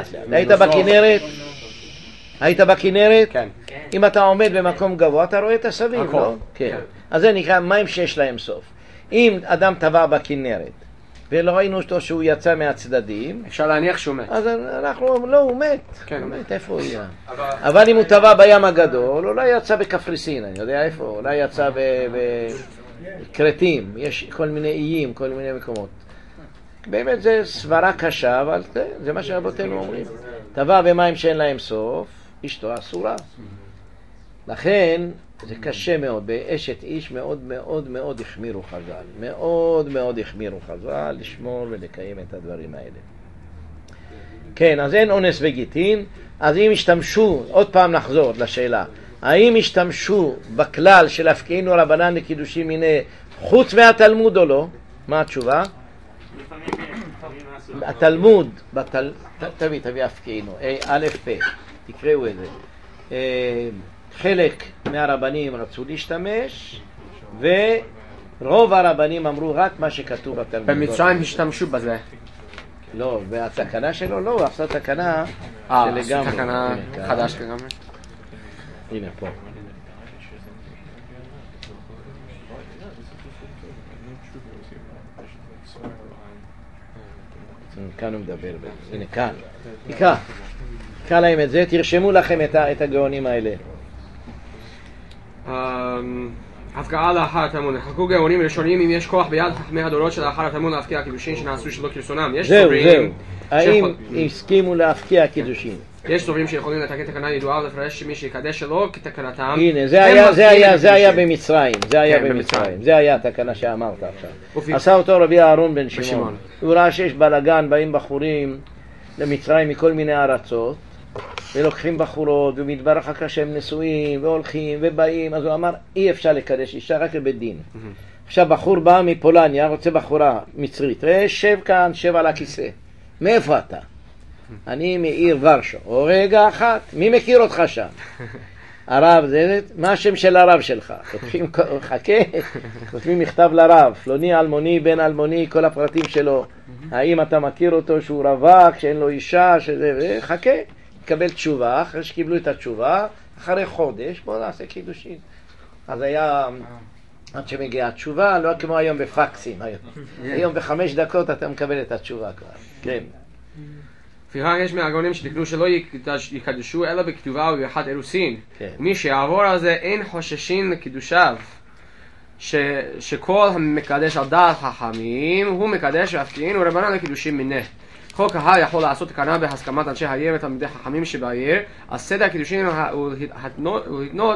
היית בכנרת? כן. אם אתה עומד במקום גבוה, אתה רואה את הסביב, לא? כן. אז זה נקרא מים שיש להם סוף. אם אדם טבע בכנרת, ולא ראינו אותו שהוא יצא מהצדדים, אפשר להניח שהוא מת. אז אנחנו, לא, הוא מת. כן. הוא מת, איפה הוא יהיה? אבל אם הוא טבע בים הגדול, אולי יצא בקפריסין, אני יודע איפה, אולי יצא בקרטים, יש כל מיני איים, כל מיני מקומות. באמת זה סברה קשה, אבל זה מה שרבותינו אומרים. טבע במים שאין להם סוף, אשתו אסורה. לכן זה קשה מאוד, באשת איש מאוד החמירו חז"ל. מאוד החמירו חז"ל לשמור ולקיים את הדברים האלה. כן, אז אין אונס וגיטין. אז אם השתמשו, עוד פעם נחזור לשאלה, האם השתמשו בכלל של הפקיעינו רבנן לקידושים מיני חוץ מהתלמוד או לא? מה התשובה? התלמוד, תביא הפקיעינו, א' פ', תקראו את זה. חלק מהרבנים רצו להשתמש, ורוב הרבנים אמרו רק מה שכתוב בתלמוד. במצרים השתמשו בזה. לא, והתקנה שלו לא, הוא עשה תקנה שלגמרי. תקנה חדש לגמרי. הנה פה. כאן הוא מדבר, הנה כאן. תקרא להם את זה, תרשמו לכם את הגאונים האלה. הפקעה לאחר התלמוד. נחלקו גאונים ראשונים אם יש כוח ביד חכמי הדורות שלאחר התלמוד להפקיע קידושין שנעשו שלא כרצונם. זהו. האם הסכימו להפקיע קידושין? יש סוברים שיכולים לתקן תקנה ידועה ולפרש שמי שיקדש שלא כתקנתם. הנה, זה היה במצרים. זה היה התקנה שאמרת עכשיו. עשה אותו רבי אהרון בן שמעון. הוא ראה שיש בלגן, באים בחורים למצרים מכל מיני ארצות, ולוקחים בחורות, ומתברך אחרי שהם נשואים, והולכים, ובאים. אז הוא אמר, אי אפשר לקדש אישה רק לבית דין. עכשיו בחור בא מפולניה, רוצה בחורה מצרית. שב כאן, שב על הכיסא. מאיפה אתה? אני מעיר ורשו. או רגע אחת, מי מכיר אותך שם? הרב, מה השם של הרב שלך? כותבים מכתב לרב, פלוני אלמוני, בן אלמוני, כל הפרטים שלו. האם אתה מכיר אותו שהוא רווק, שאין לו אישה, שזה, חכה. קבל תשובה, אחרי שקיבלו את התשובה, אחרי חודש, בואו נעשה קידושין. אז היה, עד שמגיעה התשובה, לא כמו היום בפקסים. היום ב5 דקות אתה מקבל את התשובה כבר. כן. לפיכך יש מהגאונים שתקנו שלא יקדשו אלא בכתובה ובאחד אירוסין. מי שיעבור על זה אין חוששין לקידושיו. שכל המקדש על דעת חכמים הוא מקדש והפקיעינו רבנן לקידושים מיני. כל קהל יכול לעשות תקנה בהסכמת אנשי העיר ותלמידי חכמים שבעיר, אז סדר הקידושים הוא להתנות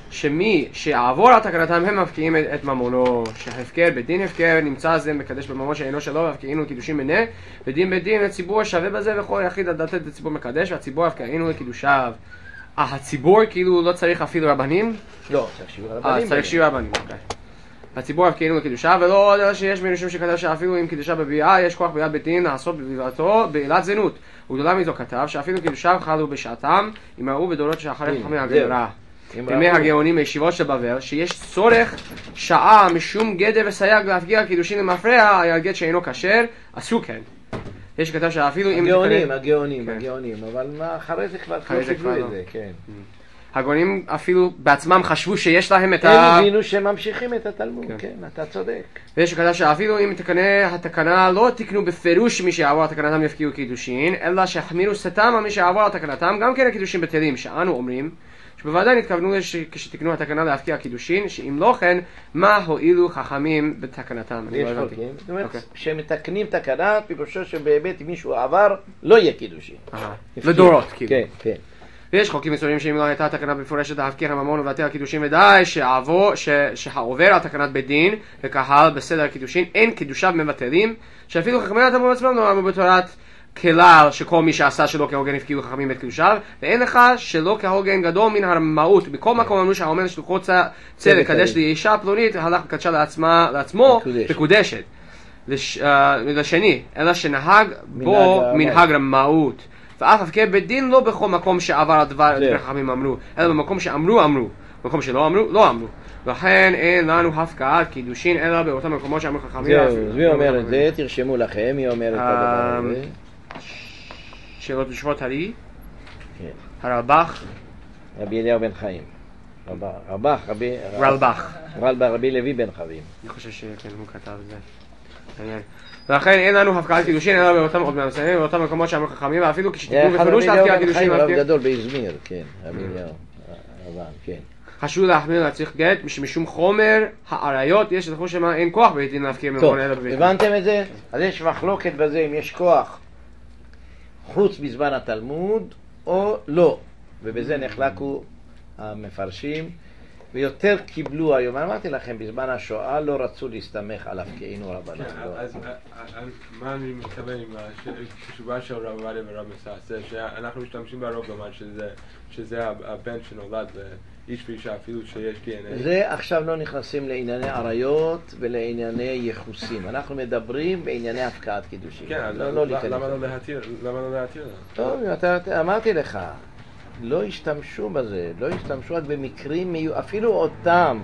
שמי שעבור על תקנתם הם מפקיעים את ממונו, שהפקר בדין הפקר נמצא זה מקדש בממון שאינו שלו והפקיעינו לקידושין מנה, ודין בדין הציבור שווה בזה וכל יחיד לדעת את הציבור מקדש והציבור הפקיעינו לקידושיו. הציבור כאילו לא צריך אפילו רבנים? לא, צריך שיהיו רבנים. צריך שיהיו רבנים, אוקיי. הציבור הפקיעינו לקידושיו ולא עוד אלא שיש מנשים שקדש שאפילו עם קידושה בביאה יש כוח ביד בית דין לעשות בביאתו בעילת זנות. וגדולה מזו כתב שאפילו קידושיו חלו בשעתם אם ראו בדורות שאחרי חכמי הגמרא. ימי הגאונים בישיבות של בבל שיש צורך שעה משום גדר וסייג להפגיע קידושין למפרע היה גט שאינו כשר עשו כן. יש כתב שאפילו אם הגאונים, אבל אחרי זה כבר קיבלו את זה, כן. הגאונים אפילו בעצמם חשבו שיש להם את הם הבינו שממשיכים את התלמוד, כן, אתה צודק. ויש כתב שאפילו אם התקנה לא תקנו בפירוש מי שעבור על תקנתם יפקיעו קידושין, אלא שהחמירו סתם על מי שעבור על תקנתם, גם כן הקידושין בטלים, שאנו אומרים שבוודאי נתכוונו כשתקנו התקנה להפקיע קידושין, שאם לא כן, מה הועילו חכמים בתקנתם? יש חולקים, זאת אומרת, כשמתקנים תקנה, פירושו שבאמת מישהו עבר, לא יהיה קידושין. לדורות, כאילו. כן, כן. ויש חוקים מסוימים שאם לא הייתה תקנה מפורשת להפקיר הממון ולבטל הקידושין ודי שהעובר על תקנת בית דין וקהל בסדר הקידושין אין קידושיו מבטלים, שאפילו חכמי התלמוד עצמם לא אמרו בתורת כלל שכל מי שעשה שלא כהוגן הפקיעו חכמים את קידושיו, ואין לך שלא כהוגן גדול מן הרמאות. בכל מקום אמרו שהעומד שלוחו צדק קדש לאישה פלונית הלך וקדשה לעצמו מקודשת לשני, אלא שנהג בו מנהג רמאות. ואף הפקר בית דין לא בכל מקום שעבר הדבר חכמים אמרו, אלא במקום שאמרו אמרו, במקום שלא אמרו לא אמרו. לכן אין לנו הפקעת קידושין אלא באותם מקומות שאמרו חכמים. מי אומר את זה? תרשמו לכם, מי אומר את הדבר הזה? שאלות בשבות הרי? הרלב"ח? רבי אליהו בן חיים. רבי לוי בן חיים. אני חושב שכן הוא כתב את זה. ולכן אין לנו הפקעת קידושין אלא באותם מקומות שאמרו חכמים, ואפילו כשתקנו בפירוש להפקיע קידושין. רב גדול באזמיר, כן, רבי אליהו, כן. חשוב להחמיר להצריך גט, משום חומר העריות יש לחוש שמה אין כוח בית דין להפקיע ממון אלא בבית דין. הבנתם את זה? אז יש מחלוקת בזה אם יש כוח חוץ בזמן התלמוד או לא, ובזה נחלקו המפרשים ויותר קיבלו היום. אמרתי לכם, בזמן השואה לא רצו להסתמך על הפקיעינו רבנן. אז מה אני מתכוון עם התשובה של רב עובדיה ורב מסעסה, שאנחנו משתמשים ברוב לומר שזה הבן שנולד איש ואישה אפילו שיש DNA. זה עכשיו לא נכנסים לענייני עריות ולענייני יחוסים. אנחנו מדברים בענייני הפקעת קידושין. כן, למה לא להתיר? טוב, אמרתי לך, לא השתמשו בזה, לא השתמשו רק במקרים, אפילו אותם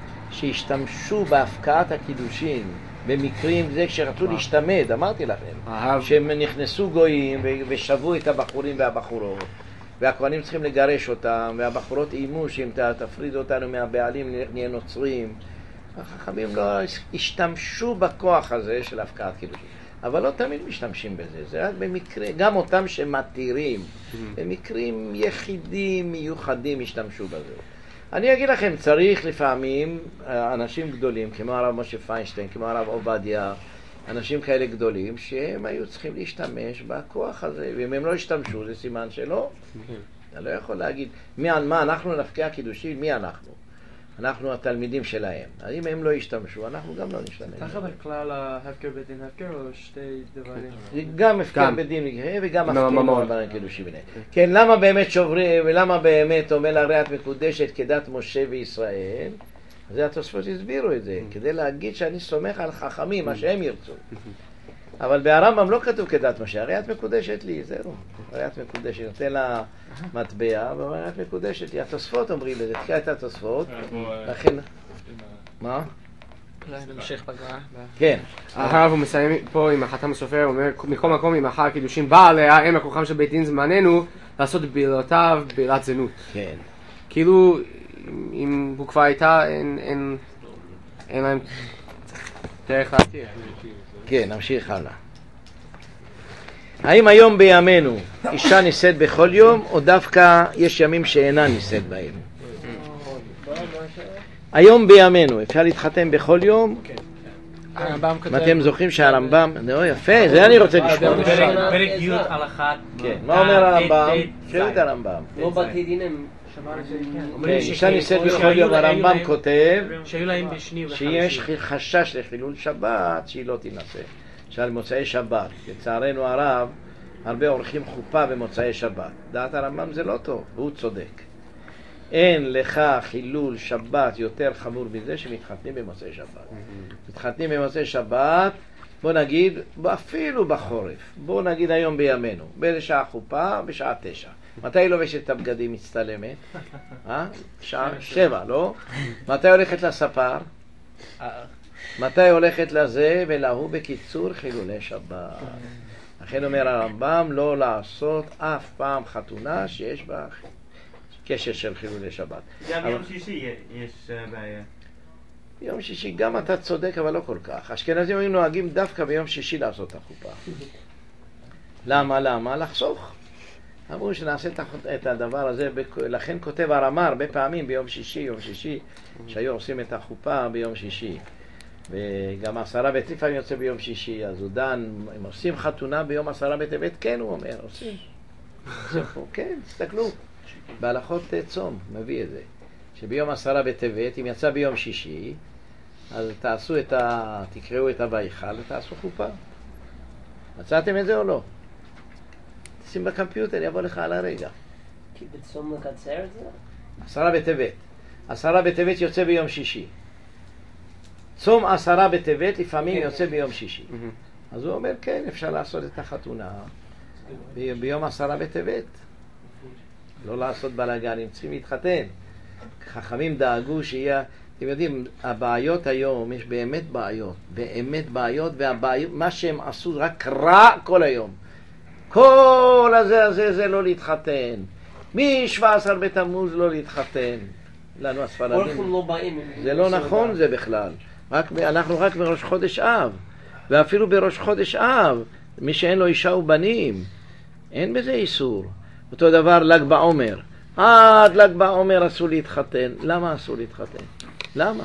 שהשתמשו בהפקעת הקידושין, במקרים זה כשרצו להשתמד, אמרתי לכם, שהם נכנסו גויים ושבו את הבחורים והבחורות, והכהנים צריכים לגרש אותם, והבחורות איימו שאם תפריד אותנו מהבעלים נהיה נוצרים. החכמים לא השתמשו בכוח הזה של הפקעת קידושין. אבל לא תמיד משתמשים בזה, זה רק במקרה, גם אותם שמתירים, במקרים יחידים, מיוחדים, השתמשו בזה. אני אגיד לכם, צריך לפעמים אנשים גדולים, כמו הרב משה פיינשטיין, כמו הרב עובדיה, אנשים כאלה גדולים, שהם היו צריכים להשתמש בכוח הזה, ואם הם לא השתמשו, זה סימן שלא. אתה לא יכול להגיד, מה אנחנו נפקיע קידושין, מי אנחנו? אנחנו התלמידים שלהם. אם הם לא ישתמשו, אנחנו גם לא נשתמש. ככה בכלל ההפקר בית דין הפקר או שתי דברים? גם הפקר בית דין וגם הפקיעינו רבנן קידושין ביניהם. כן, למה באמת שוברים, ולמה באמת אומר הרי את מקודשת כדת משה וישראל? זה התוספות הסבירו את זה, כדי להגיד שאני סומך על חכמים, מה שהם ירצו. אבל ברמב"ם לא כתוב כדת משה, הרי את מקודשת לי, זהו. הרי את מקודשת, נותן לה מטבע, והרי את מקודשת לי. התוספות אומרים לזה, תקרא את התוספות. לכן... מה? אולי נמשיך בגרעה. כן. הרב הוא מסיים פה עם החתם הסופר, הוא אומר, מכל מקום אם אחר הקידושין בא עליה, אין הכוחם של בית דין זמננו, לעשות בעילותיו בעילת זנות. כן. כאילו, אם הוא כבר הייתה, אין להם דרך להתיר. כן, נמשיך הלאה. האם היום בימינו אישה נישאת בכל יום, או דווקא יש ימים שאינה נישאת בהם? היום בימינו אפשר להתחתן בכל יום? אתם זוכרים שהרמב"ם, יפה, זה אני רוצה לשמוע. פרק י' הלכה. כן, מה אומר הרמב"ם? שאלה את הרמב"ם. לא בתי דין הם כן, אישה נישאת בכל יום, הרמב"ם כותב שהיו להם בשני שיש וחמישי. חשש לחילול שבת שהיא לא תינשא. למשל מוצאי שבת, לצערנו הרב, הרבה עורכים חופה במוצאי שבת. דעת הרמב"ם זה לא טוב, והוא צודק. אין לך חילול שבת יותר חמור מזה שמתחתנים במוצאי שבת. מתחתנים במוצאי שבת, בוא נגיד, אפילו בחורף, בוא נגיד היום בימינו, באיזה שעה חופה? בשעה 9. מתי היא לובשת את הבגדים מצטלמת? שעה 7, לא? מתי הולכת לספר? מתי הולכת לזה ולהוא? בקיצור חילולי שבת. לכן אומר הרמב"ם לא לעשות אף פעם חתונה שיש בה קשר של חילולי שבת. גם יום שישי יש בעיה. יום שישי גם אתה צודק, אבל לא כל כך. אשכנזים היו נוהגים דווקא ביום שישי לעשות את החופה. למה? לחסוך. אמרו שנעשה את הדבר הזה, לכן כותב הרמ"א הרבה פעמים ביום שישי, שהיו עושים את החופה ביום שישי. וגם 10 בטבת לפעמים יוצא ביום שישי, אז הוא דן, הם עושים חתונה ביום 10 בטבת, כן, הוא אומר, עושים. כן, תסתכלו, בהלכות צום, מביא את זה. שביום 10 בטבת, אם יצא ביום שישי, אז תקראו את הוויכל ותעשו חופה. מצאתם את זה או לא? תשים בקמפיוטר, יבוא לך על הרגע. כי בצום לקצר את זה? 10 בטבת. 10 בטבת יוצא ביום שישי. צום 10 בטבת לפעמים יוצא ביום שישי. אז הוא אומר, כן, אפשר לעשות את החתונה ביום 10 בטבת. לא לעשות בלגנים, צריכים להתחתן. חכמים דאגו שיהיה, אתם יודעים, הבעיות היום, יש באמת בעיות, ומה שהם עשו רק רע כל היום. כל הזה זה לא להתחתן. מ-17 בתמוז לא להתחתן. לנו הספרדים. זה לא נכון זה בכלל. אנחנו רק בראש חודש אב. ואפילו בראש חודש אב, מי שאין לו אישה ובנים, אין בזה איסור. אותו דבר ל"ג בעומר. עד ל"ג בעומר אסור להתחתן. למה אסור להתחתן? למה?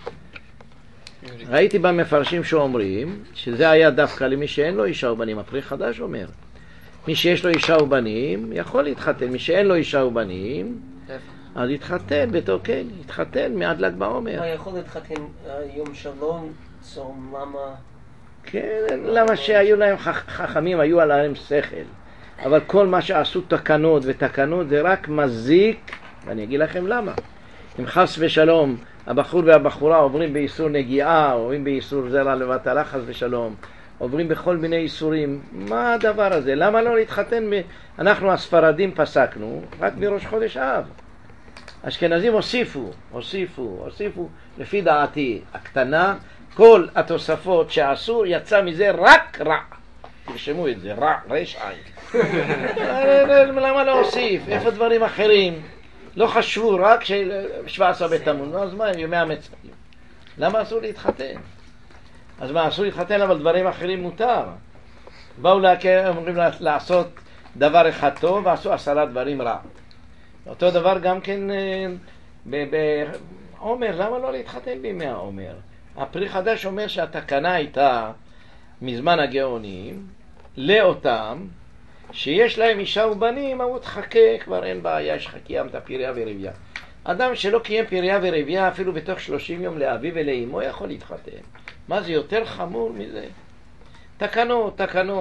ראיתי במפרשים שאומרים שזה היה דווקא למי שאין לו אישה ובנים. הפרי חדש אומר, מי שיש לו אישה ובנים יכול להתחתן. מי שאין לו אישה ובנים, אז יתחתן כן, יתחתן מעד ל"ג בעומר. מה יכול להתחתן יום שלום, צום, למה? כן, למה שהיו להם חכמים, היו עליהם שכל. אבל כל מה שעשו תקנות זה רק מזיק, ואני אגיד לכם למה. אם חס ושלום הבחור והבחורה עוברים באיסור נגיעה, עוברים באיסור זרע לבטלה חס ושלום, עוברים בכל מיני איסורים, מה הדבר הזה? למה לא להתחתן? אנחנו הספרדים פסקנו רק בראש חודש אב. אשכנזים הוסיפו, לפי דעתי הקטנה, כל התוספות שעשו יצא מזה רק רע. תרשמו את זה, רע, רש עין. למה לא הוסיף? איפה דברים אחרים? לא חשבו, רק 17 בתמוז, אז מה, ימי המצרים. למה אסור להתחתן? אז מה, אסור להתחתן, אבל דברים אחרים מותר. באו אומרים לעשות דבר אחד טוב, ועשו 10 דברים רע. אותו דבר גם כן בעומר, למה לא להתחתן בימי העומר? הפרי חדש אומר שהתקנה הייתה מזמן הגאונים לאותם שיש להם אישה ובנים, הוא תחכה, כבר אין בעיה, יש לך קיימת פריה ורבייה. אדם שלא קיים פריה ורבייה אפילו בתוך 30 יום לאביו ולאמו יכול להתחתן. מה זה יותר חמור מזה? תקנות.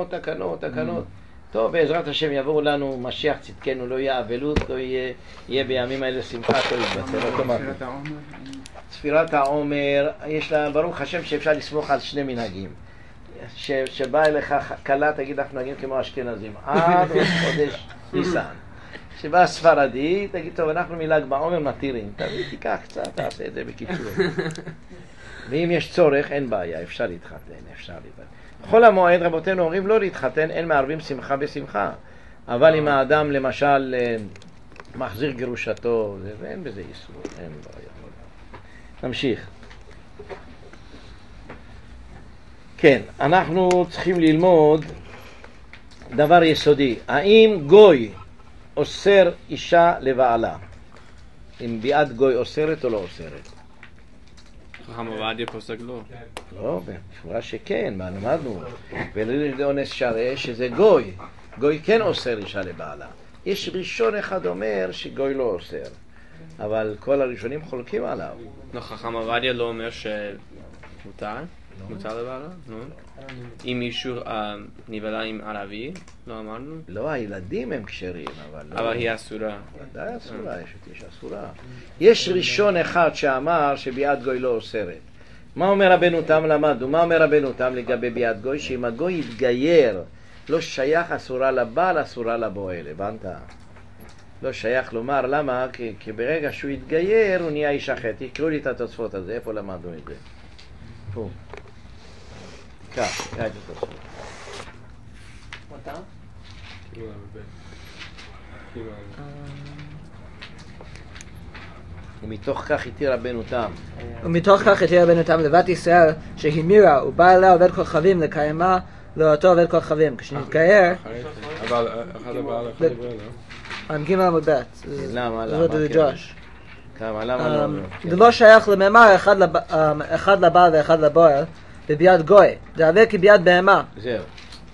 טוב, בעזרת השם יבואו לנו משיח צדקנו, לא יהיה אבלות, לא יהיה בימים האלה שמחה, לא יתבצע אוטומטית. ספירת העומר, יש לה, ברוך השם שאפשר לסמוך על 2 מנהגים. שבא אליך קלה, תגיד אנחנו נהגים כמו אשכנזים, עד ראש חודש ניסן. שבא ספרדי, תגיד טוב, אנחנו מל"ג בעומר מתירים, תיקח קצת, תעשה את זה בקיצור. ואם יש צורך, אין בעיה, אפשר להתחתן. בכל המועד רבותינו אומרים לא להתחתן, אין מערבים שמחה בשמחה. אבל אם האדם למשל מחזיר גירושתו, ואין בזה איסור, אין בעיה. נמשיך. כן, אנחנו צריכים ללמוד דבר יסודי. האם גוי אוסר אישה לבעלה? אם ביאת גוי אוסרת או לא אוסרת? חכם עובדיה פוסק לא. לא, בפורש שכן, מה למדנו? ולאונס שרה שזה גוי. גוי כן אוסר אישה לבעלה. יש ראשון אחד אומר שגוי לא אוסר, אבל כל הראשונים חולקים עליו. לא, חכם עובדיה לא אומר שמותר? מותר לבעלה? לא? אם מישהו נבלה עם ערבי, לא אמרנו? לא, הילדים הם כשרים, אבל לא. אבל היא אסורה. ודאי אסורה, יש אסורה. יש ראשון אחד שאמר שביאת גוי לא אוסרת. מה אומר רבנו תם למדנו? מה אומר רבנו תם לגבי ביאת גוי? שאם הגוי יתגייר, לא שייך אסורה לבעל, אסורה לבועל, הבנת? לא שייך לומר, למה? כי ברגע שהוא יתגייר הוא נהיה איש אחר. תקראו לי את התוספות הזה, איפה למדנו את זה? פה. תקרא את התוספות. מותר? ומתוך כך התיר רבנו תם. ומתוך כך התיר רבנו תם לבת ישראל שהמירה ובא אליה עובד כוכבים לקיימה לאותו עובד כוכבים. כשנתגייר... אבל אחד הבעל, אחד הבעל, לא? ג' עמוד ב'. למה? זאת ג'וש. כמה? למה לא? זה לא שייך למאמר אחד לבעל ואחד לבועל בביאת גוי. זה הווה כביאת בהמה. זהו.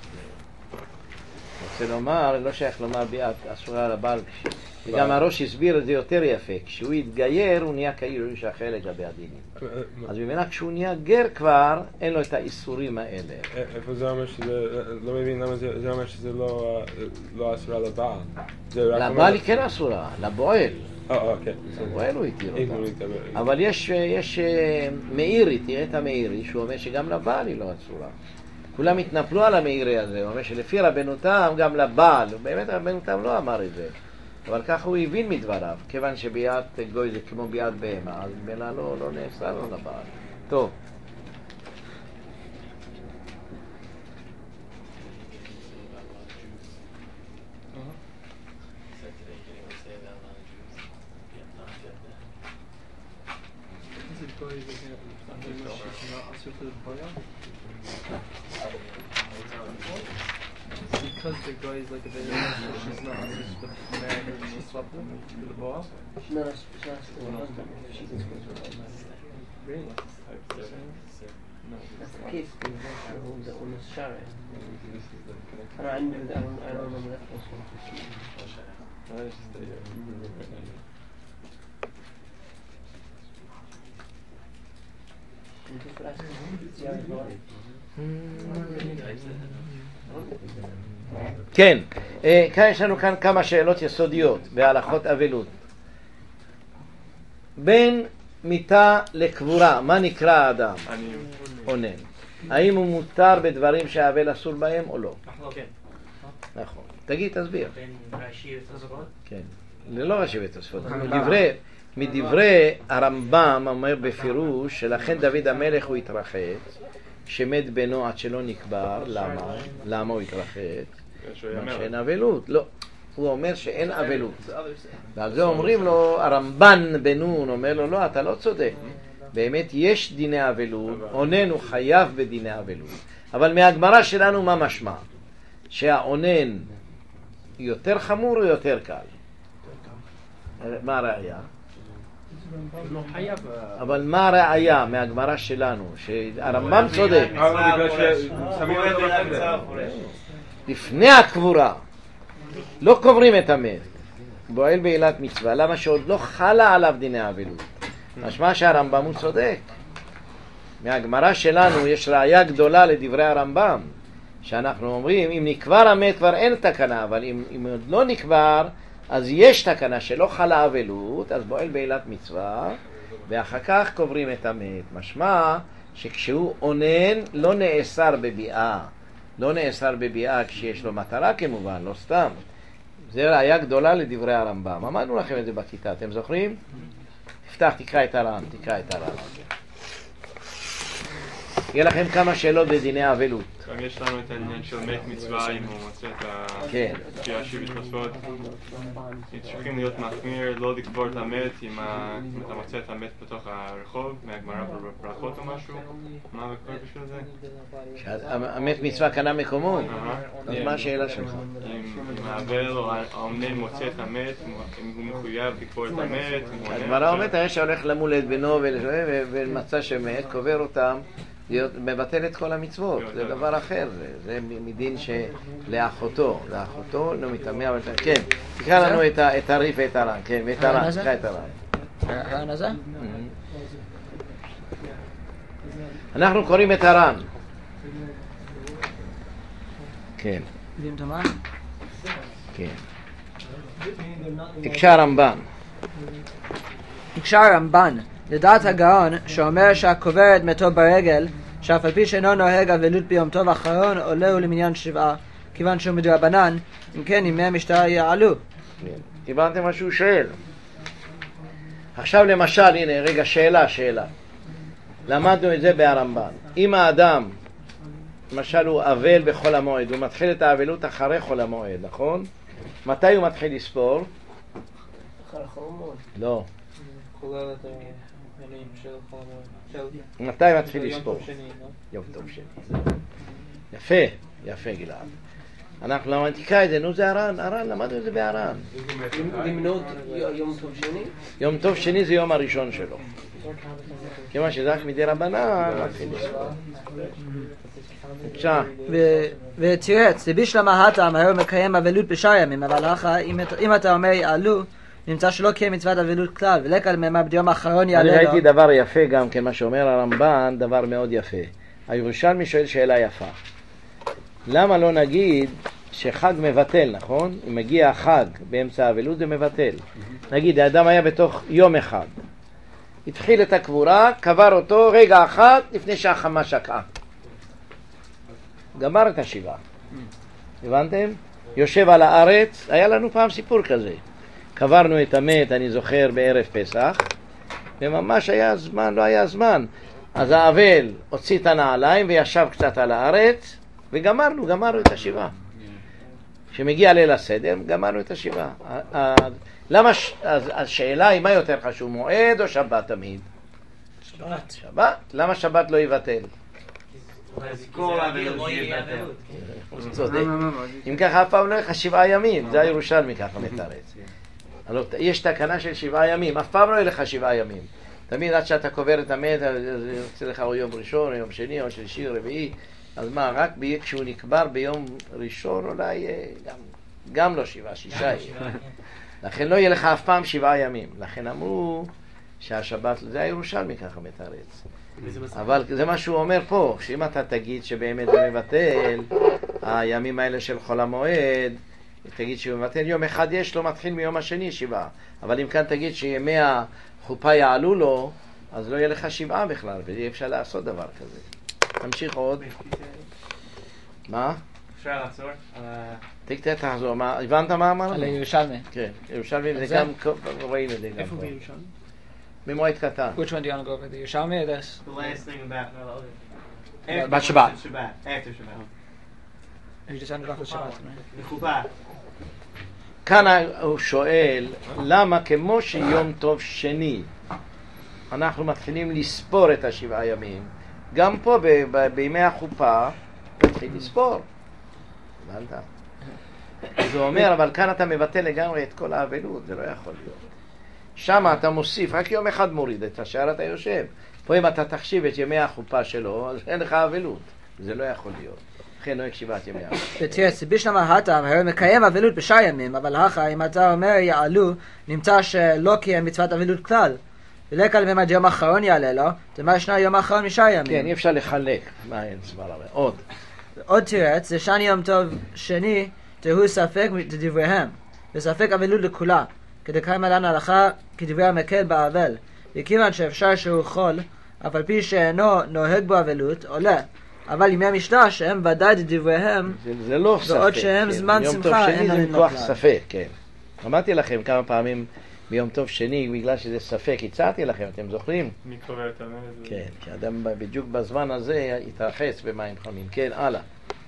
רוצה לומר, לא שייך לומר ביאת אסורה לבעל. וגם הראש הסביר את זה יותר יפה. כשהוא יתגייר הוא נהיה כאילו איש אחר לגבי הדינים. אז במנה כשהוא נהיה גר כבר, אין לו את האיסורים האלה. איפה זה אומר שזה, לא מבין למה זה אומר שזה לא אסורה לבעל. לבעל היא כן אסורה, לבועל. אוקיי. לבועל הוא התיר אותה. אבל יש מאירי, תראה את המאירי, שהוא אומר שגם לבעל היא לא אסורה. כולם התנפלו על המאירי הזה, הוא אומר שלפי רבנו תם גם לבעל, באמת רבנו תם לא אמר את זה. אבל ככה הוא הבין מדבריו, כיוון שביאת גוי זה כמו ביאת בהמה, אז ממילא לא נאסר לו לבעל. טוב. Because the guy is like a bit she's not but married her, she swapped them for the ball. No, she's not still a husband. She's in school with her. Really? No. That's the case. Who's the onus shari? I don't remember that first one. כן, כאן יש לנו כאן כמה שאלות יסודיות בהלכות אבלות. בין מיתה לקבורה, מה נקרא האדם? עונן. האם הוא מותר בדברים שהאבל אסור בהם או לא? נכון. תגיד, תסביר. כן. לא רש"י ותוספות. מדברי הרמב"ם אומר בפירוש שלכן דוד המלך הוא התרחץ שמת בנו עד שלא נקבר. למה? למה הוא התרחץ? שאין אבלות. לא, הוא אומר שאין אבלות. ועל זה אומרים לו, הרמב"ן בן נון אומר לו, לא, אתה לא צודק. באמת יש דיני אבלות, עונן הוא חייב בדיני אבלות. אבל מהגמרא שלנו מה משמע? שהעונן יותר חמור או יותר קל? מה הראיה? אבל מה הראיה מהגמרא שלנו? שהרמב"ם צודק. לפני הקבורה לא קוברים את המת, בועל בעילת מצווה. למה? שעוד לא חלה עליו דיני אבלות. משמע שהרמב"ם הוא צודק. מהגמרא שלנו יש ראיה גדולה לדברי הרמב"ם, שאנחנו אומרים אם נקבר המת כבר אין תקנה, אבל אם עוד לא נקבר אז יש תקנה שלא חלה אבלות, אז בועל בעילת מצווה ואחר כך קוברים את המת. משמע שכשהוא עונן לא נאסר בביאה, לא נאסר בביאה כשיש לו מטרה כמובן, לא סתם. זה ראיה גדולה לדברי הרמב"ם. אמרנו לכם את זה בכיתה, אתם זוכרים? תפתח, תקרא את הר"ן, תקרא את הר"ן. יהיה לכם כמה שאלות בדיני אבלות. גם יש לנו את העניין של מת מצווה, אם הוא מוצא את כן. שישיב התוספות. צריכים להיות מחמיר, לא לקבור את המת אם אתה מוצא את המת בתוך הרחוב, מהגמרא בברכות או משהו. מה קורה בשביל זה? שהמת מצווה קנה מקומו? אז מה השאלה שלך? אם האבל או העונן מוצא את המת, אם הוא מחויב לקבור את המת. הגמרא אומרת, האיש שהולך למול את בנו ומצא שמת, קובר אותם, מבטל את כל המצוות, זה דבר אחר, זה מדין שלאחותו, לאחותו לא מתאמע, כן, תקרא לנו את הריף ואת הר"ן, כן, ואת הר"ן, תקרא את הר"ן. הר"ן הזה? אנחנו קוראים את הר"ן. כן. כן. הקשה הרמב"ן. הקשה הרמב"ן, לדעת הגאון שאומר שהקובר את מתו ברגל, שאף על פי שאינו נוהג אבלות ביום טוב האחרון, עולהו למניין 7, כיוון שהוא מדרבנן, אם כן ימי המשטר יעלו. הבנתם מה שהוא שואל? עכשיו למשל, הנה רגע, שאלה. למדנו את זה בהרמב"ן. אם האדם, למשל הוא אבל בחול המועד, הוא מתחיל את האבלות אחרי חול המועד, נכון? מתי הוא מתחיל לספור? אחרי חול המועד. לא. כולל את העניינים של חול המועד. מתי מתחיל לספור? יום טוב שני. יפה גלעד. אנחנו למה תקרא את זה, נו זה הר"ן, למדנו את זה בהר"ן. למנות יום טוב שני? יום טוב שני זה יום הראשון שלו. כיוון שזה רק מדי רבנן, מתחיל לספור. בבקשה. ותירץ, לבישלמה הטעם היום מקיים אבלות בשאר ימים, אבל אחר, אם אתה אומר יעלו, נמצא שלא קיים מצוות אבלות כלל, ולקל ממה ביום האחרון יעלה לו. אני ראיתי דבר יפה גם כן, מה שאומר הרמב"ן, דבר מאוד יפה. הירושלמי שואל שאלה יפה. למה לא נגיד שחג מבטל, נכון? אם מגיע החג באמצע האבלות זה מבטל. נגיד, האדם היה בתוך יום אחד. התחיל את הקבורה, קבר אותו רגע אחד לפני שהחמה שקעה. גמר את השבעה. הבנתם? יושב על הארץ, היה לנו פעם סיפור כזה. קברנו את המת, אני זוכר, בערב פסח, וממש היה זמן, לא היה זמן. אז האבל הוציא את הנעליים וישב קצת על הארץ, וגמרנו את השבעה. כשמגיע ליל הסדר, גמרנו את השבעה. למה, השאלה היא מה יותר חשוב, מועד או שבת תמיד? שבת. למה שבת לא יבטל? צודק. אם ככה אף פעם לא יהיה 7 ימים, זה הירושלמי ככה מתרץ. יש תקנה של 7 ימים, אף פעם לא יהיה לך 7 ימים. תמיד עד שאתה קובר את המת, זה יוצא לך או יום ראשון, או יום שני, או שלישי, או רביעי. אז מה, רק כשהוא נקבר ביום ראשון אולי גם לא 7, 6 ימים. לכן לא יהיה לך אף פעם 7 ימים. לכן אמרו שהשבת, זה הירושלמי ככה מתרץ. אבל זה מה שהוא אומר פה, שאם אתה תגיד שבאמת זה מבטל, הימים האלה של חול המועד, תגיד שהוא מבטל יום אחד יש לו, מתחיל מיום השני 7. אבל אם כאן תגיד שימי החופה יעלו לו, אז לא יהיה לך 7 בכלל, ואי אפשר לעשות דבר כזה. תמשיך עוד. מה? אפשר לעצור? תחזור, הבנת מה אמרנו? על הירושלמי. כן, ירושלמי, זה גם רואים את זה גם פה. בירושלמי? במועד קטן. Which one do you want to go over? The Yerushalmi or this? The last thing about About Shabbat. After Shabbat. You just ended off with Shabbat, right? מחופה. כאן הוא שואל, למה כמו שיום טוב שני אנחנו מתחילים לספור את 7 ימים, גם פה בימי החופה מתחיל לספור. הבנת? אז הוא אומר, אבל כאן אתה מבטל לגמרי את כל האבלות, זה לא יכול להיות. שם אתה מוסיף, רק יום אחד מוריד את השאר אתה יושב. פה אם אתה תחשיב את ימי החופה שלו, אז אין לך אבלות. זה לא יכול להיות. לכן נוהג 7 ימי אבלות. ותראה, בישלמה הטעם הרי מקיים אבלות בשאר ימים, אבל אחר, אם אתה אומר יעלו, נמצא שלא קיים מצוות אבלות כלל. ולקל ממד יום האחרון יעלה לו, תאמר ישנה יום האחרון משאר ימים. כן, אי אפשר לחלק. מה אין סבר הרבה? עוד תירץ, זה שני יום טוב שני, תראו ספק דבריהם, וספק אבלות לכולה, כדי קיים עלינו הלכה כדברי המקל באבל, וכיוון שאפשר שהוא חול, אף על פי שאינו נוהג בו אבלות, עולה. אבל ימי המשנה שהם ודאי דבריהם, זה לא ספק. ועוד שהם זמן שמחה אין יום טוב שני זה מכוח כלל. ספק, כן. אמרתי לכם כמה פעמים ביום טוב שני, בגלל שזה ספק, הצעתי לכם, אתם זוכרים? מי קורא את המד? כן, כי אדם בדיוק בזמן הזה יתרחץ במים חמים. כן, הלאה.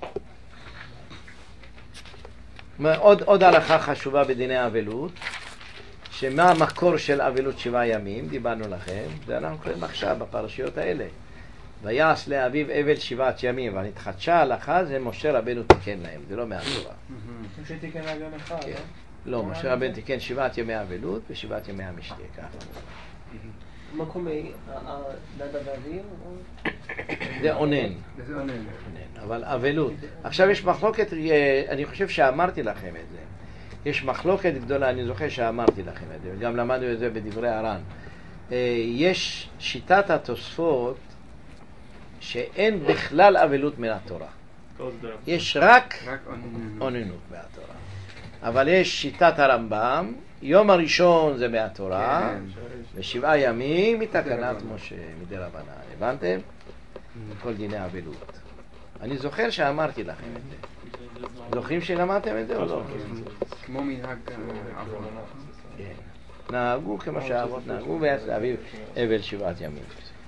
עוד הלכה חשובה בדיני אבלות, שמה המקור של אבלות 7 ימים, דיברנו לכם, זה אנחנו קוראים עכשיו בפרשיות האלה. ויעש לאביו אבל 7 ימים, ונתחדשה ההלכה, זה משה רבנו תיקן להם, זה לא מהתורה. משה תיקן על יום אחד, לא? לא, משה רבנו תיקן 7 ימי אבלות ו7 ימי המשתה, ככה. מקום נדב ואביב? זה אונן. זה אונן. אבל אבלות. עכשיו יש מחלוקת, אני חושב שאמרתי לכם את זה. יש מחלוקת גדולה, אני זוכר שאמרתי לכם את זה, וגם למדנו את זה בדברי הר"ן. יש שיטת התוספות שאין בכלל אבלות מן התורה. יש רק אוננות מהתורה. אבל יש שיטת הרמב"ם, יום הראשון זה מהתורה, ו7 ימים מתקנת משה, מדרבנן. הבנתם? כל דיני אבלות. אני זוכר שאמרתי לכם את זה. זוכרים שלמדתם את זה או לא? כמו מנהג אבות. כן. נהגו כמו שהאבות נהגו, ואז להביא אבל 7 ימים.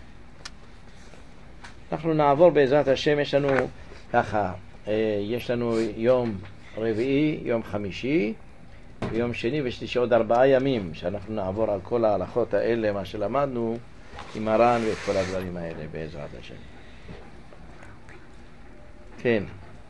אנחנו נעבור בעזרת השם, יש לנו ככה, יש לנו יום רביעי, יום חמישי, ויום שני ושלישי עוד 4 ימים, שאנחנו נעבור על כל ההלכות האלה, מה שלמדנו עם הר"ן ואת כל הדברים האלה בעזרת השם. כן.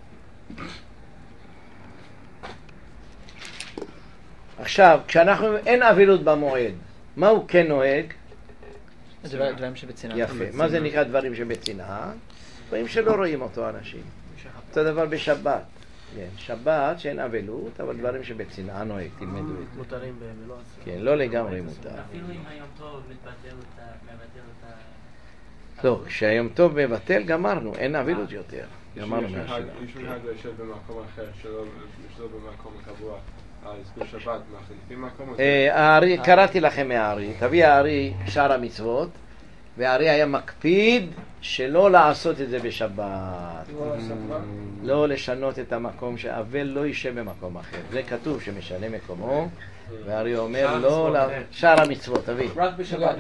עכשיו, כשאנחנו, אין אבלות במועד, מה הוא כן נוהג? דברים שבצנעה. יפה. מה זה נקרא דברים שבצנעה? דברים שלא רואים אותו אנשים. אותו דבר בשבת. כן, שבת שאין אבלות, אבל דברים שבצנעה נוהג, תלמדו את זה. מותרים ולא אסור. כן, לא לגמרי מותר. אפילו אם היום טוב מבטל אותה... לא, כשהיום טוב מבטל, גמרנו, אין אבלות יותר. גמרנו מהשאלה. יש מנהג לשבת במקום אחר, שלא במקום קבוע. אז בשבת מחליפים מקום? הארי, קראתי לכם מהארי, תביא הארי שאר המצוות, והארי היה מקפיד שלא לעשות את זה בשבת, לא לשנות את המקום, שאבל לא יישב במקום אחר. זה כתוב שמשנה מקומו, והארי אומר לא, שאר המצוות, תביא. רק בשבת.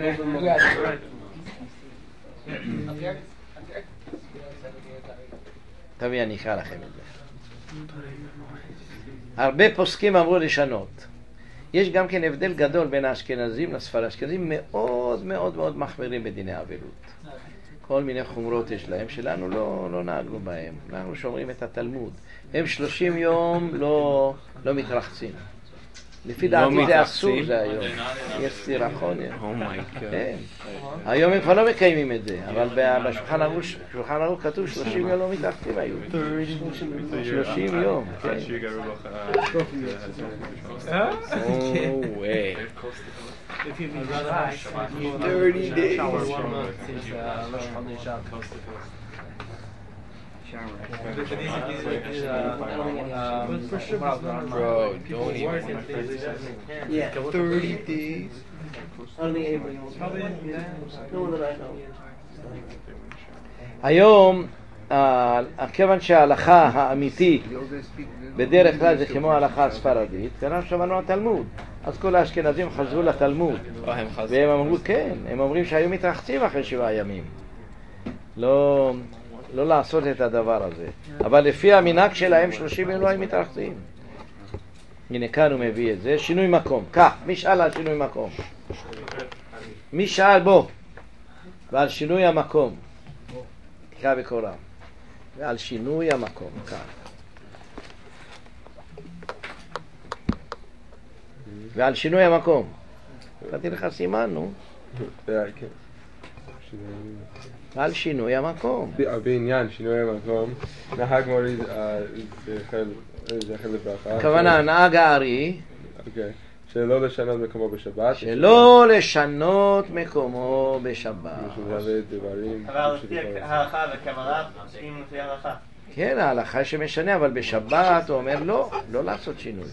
תביא, אני אקרא לכם את זה. הרבה פוסקים אמרו לשנות. יש גם כן הבדל גדול בין האשכנזים לספרדים. האשכנזים מאוד מאוד מאוד מחמירים בדיני אבלות. כל מיני חומרות יש להם, שלנו לא נהגנו בהם. אנחנו שומרים את התלמוד. הם 30 יום לא מתרחצים. לפי דעתי זה אסור זה היום. יש סירחון. היום הם כבר לא מקיימים את זה, אבל בשולחן ערוך כתוב 30 יום לא מתרחצים היו. 30 יום. עד שיגרו לך. If you mean relax, you 30 days. Shower 1 month is Rosh Hashanah. Bro, don't even. Yeah. 30 days. Only Avery knows. No one that I know. היום, כיוון שההלכה האמיתית בדרך כלל זה כמו ההלכה הספרדית, כאן שמענו התלמוד, אז כל האשכנזים חזרו לתלמוד, והם אמרו כן, הם אומרים שהיו מתרחצים אחרי 7 ימים, לא לעשות את הדבר הזה, אבל לפי המנהג שלהם 30 ימים לא היו מתרחצים. הנה כאן הוא מביא את זה, שינוי מקום, כך, מי שאל על שינוי מקום? מי שאל בו? ועל שינוי המקום, תקרא בקורם, ועל שינוי המקום, כאן. ועל שינוי המקום. קראתי לך סימן, נו. על שינוי המקום. בעניין שינוי המקום, נהג מוריד זכר לברכה. הכוונה, נהג הארי. אוקיי. שלא לשנות מקומו בשבת. שלא לשנות מקומו בשבת. אבל לפי ההלכה והקבלה, אם לפי ההלכה. כן, ההלכה שמשנה, אבל בשבת הוא אומר לא לעשות שינוי.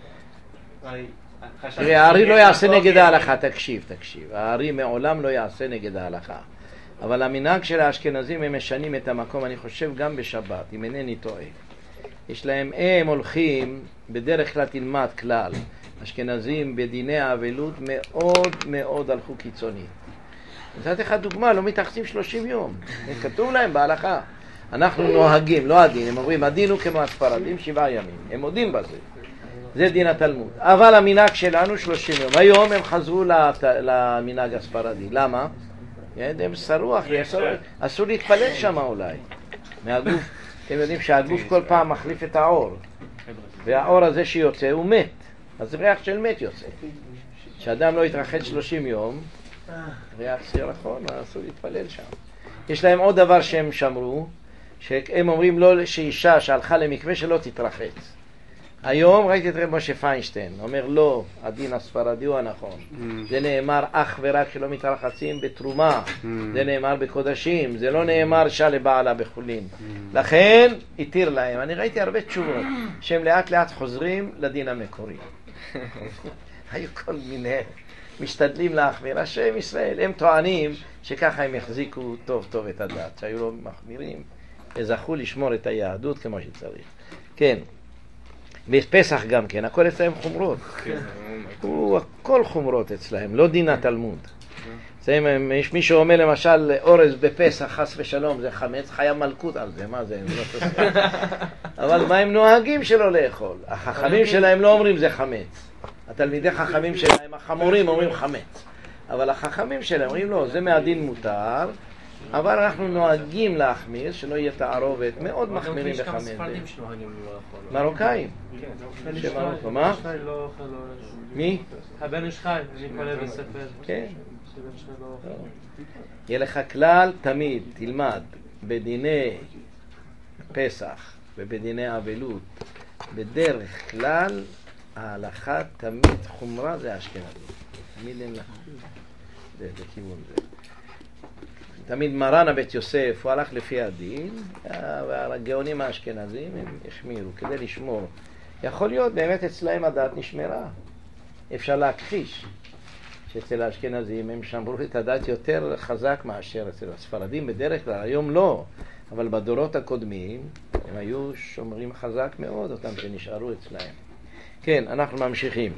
תראה, הארי לא יעשה נגד ההלכה, תקשיב. הארי מעולם לא יעשה נגד ההלכה. אבל המנהג של האשכנזים הם משנים את המקום, אני חושב גם בשבת, אם אינני טועה. יש להם, הם הולכים, בדרך כלל תלמד כלל. אשכנזים בדיני האבלות מאוד מאוד הלכו קיצוני. נתתי לך דוגמה, לא מתרחצים 30 יום. כתוב להם בהלכה. אנחנו נוהגים, לא הדין, הם אומרים, הדין הוא כמו הספרדים 7 ימים. הם מודים בזה. זה דין התלמוד. אבל המנהג שלנו 30 יום. היום הם חזרו למנהג הספרדי. למה? הם שרוח, אסור להתפלל שם אולי. מהגוף, אתם יודעים שהגוף כל פעם מחליף את האור. והאור הזה שיוצא הוא מת. אז ריח של מת יוצא. כשאדם לא יתרחץ 30 יום, ריח סירחון, אסור להתפלל שם. יש להם עוד דבר שהם שמרו, שהם אומרים לא שאישה שהלכה למקווה שלא תתרחץ. היום ראיתי את רב משה פיינשטיין, אומר לא, הדין הספרדי הוא הנכון. זה נאמר אך ורק שלא מתרחצים בתרומה, זה נאמר בקודשים, זה לא נאמר אישה לבעלה בחולין. לכן התיר להם. אני ראיתי הרבה תשובות שהם לאט לאט חוזרים לדין המקורי. היו כל מיני משתדלים להחמיר. השם ישראל, הם טוענים שככה הם יחזיקו טוב טוב את הדת, שהיו לא מחמירים וזכו לשמור את היהדות כמו שצריך. כן. בפסח גם כן, הכל אצלהם חומרות. הוא הכל חומרות אצלהם, לא דין התלמוד. יש מי שאומר למשל אורז בפסח חס ושלום זה חמץ, חיה מלכות על זה, מה זה? אבל מה הם נוהגים שלא לאכול? החכמים שלהם לא אומרים זה חמץ. התלמידי חכמים שלהם, החמורים אומרים חמץ. אבל החכמים שלהם אומרים לא, זה מהדין מותר, אבל אנחנו נוהגים להחמיר, שלא יהיה תערובת, מאוד מחמירים בחמץ. מרוקאים. מה? מי? הבן איש חי, אני קורא בספר. כן. יהיה לך כלל תמיד, תלמד, בדיני פסח ובדיני אבלות, בדרך כלל ההלכה תמיד חומרה זה אשכנזי. תמיד אין לך. זה כיוון זה. תמיד מרן הבית יוסף, הוא הלך לפי הדין, והגאונים האשכנזים הם החמירו כדי לשמור. יכול להיות באמת אצלהם הדת נשמרה. אפשר להכחיש שאצל האשכנזים הם שמרו את הדת יותר חזק מאשר אצל הספרדים בדרך כלל, היום לא, אבל בדורות הקודמים הם היו שומרים חזק מאוד אותם שנשארו אצלהם. כן, אנחנו ממשיכים.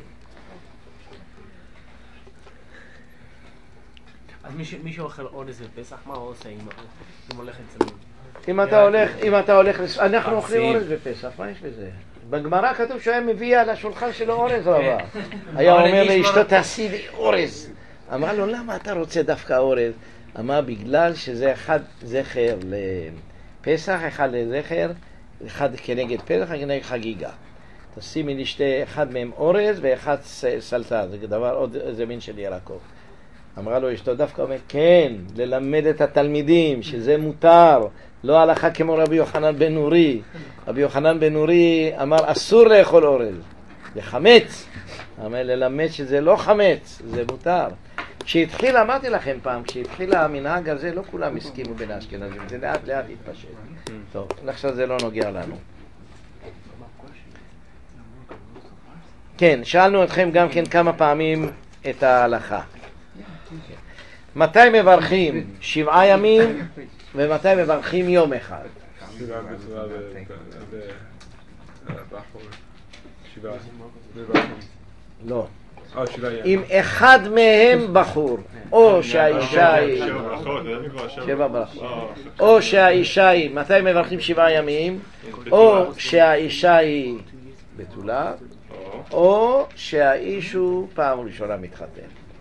אז מי שאוכל אורז בפסח, מה הוא עושה אם הולך אצלנו? אם אתה הולך, אנחנו אוכלים אורז בפסח, מה יש בזה? בגמרא כתוב שהוא היה מביא על השולחן שלו אורז רבה. היה אומר לאשתו תעשי לי אורז. אמר לו למה אתה רוצה דווקא אורז? אמר בגלל שזה אחד זכר לפסח, אחד לזכר, אחד כנגד פסח, כנגד חגיגה. תשימי לי אחד מהם אורז ואחד סלטה, זה דבר עוד איזה מין של ירקות. אמרה לו אשתו דווקא אומר כן, ללמד את התלמידים שזה מותר, לא הלכה כמו רבי יוחנן בן נורי. רבי יוחנן בן נורי אמר אסור לאכול אורז, זה חמץ. אמר ללמד שזה לא חמץ, זה מותר. כשהתחיל, אמרתי לכם פעם, כשהתחיל המנהג הזה לא כולם הסכימו בין האשכנזים, זה לאט לאט התפשט. טוב, עכשיו זה לא נוגע לנו. כן, שאלנו אתכם גם כן כמה פעמים את ההלכה. מתי מברכים 7 ימים ומתי מברכים יום אחד? לא. אם אחד מהם בחור, או שהאישה היא 7 ברכות, או שהאישה היא, מתי מברכים 7 ימים? או שהאישה היא בתולה, או שהאיש הוא פעם ראשונה מתחתן.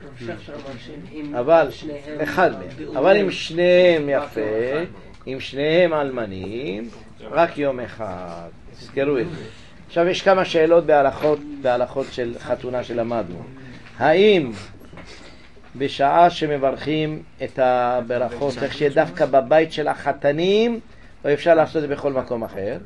אבל אחד מהם, אבל אם שניהם יפה, אם שניהם אלמנים, רק יום אחד. תזכרו את זה. עכשיו יש כמה שאלות בהלכות של חתונה שלמדנו. האם בשעה שמברכים את הברכות צריך שיהיה דווקא בבית של החתנים, או אפשר לעשות את זה בכל מקום אחר?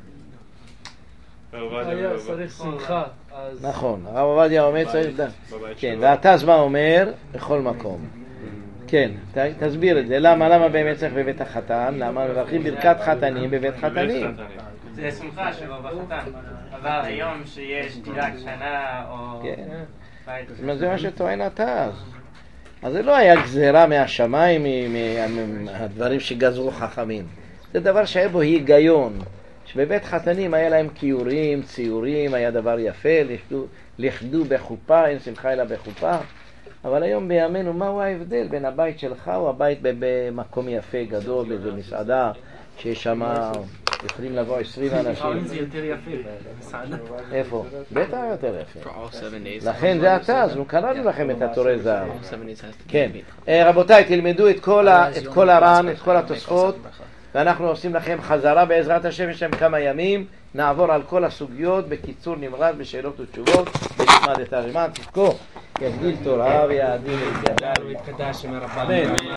היה צריך שמחה. נכון, הרב עובדיה אומר צריך כן, ואתה אז מה אומר? בכל מקום. כן, תסביר את זה. למה באמת צריך בבית החתן? למה מברכים ברכת חתנים בבית חתנים? זה שמחה שלו בחתן, אבל היום שיש תירת שנה או... כן, זה מה שטוען אתה. אז זה לא היה גזירה מהשמיים, מהדברים שגזרו חכמים. זה דבר שהיה בו היגיון. שבבית חתנים היה להם כיורים, ציורים, היה דבר יפה, לכדו בחופה, אין שמחה אלא בחופה. אבל היום בימינו, מהו ההבדל בין הבית שלך או הבית במקום יפה, גדול, באיזו מסעדה, שיש שם, יכולים לבוא 20 אנשים. זה יותר יפה במסעדה. איפה? בטח יותר יפה. לכן זה אתה, אז קראנו לכם את התורי זהב. כן. רבותיי, תלמדו את כל הר"ן, את כל התוספות. ואנחנו עושים לכם חזרה בעזרת השם, יש להם כמה ימים, נעבור על כל הסוגיות בקיצור נמרץ בשאלות ותשובות ונלמד את הר"ן. תזכור, יגדיל תורה ויאדיר את ידיים.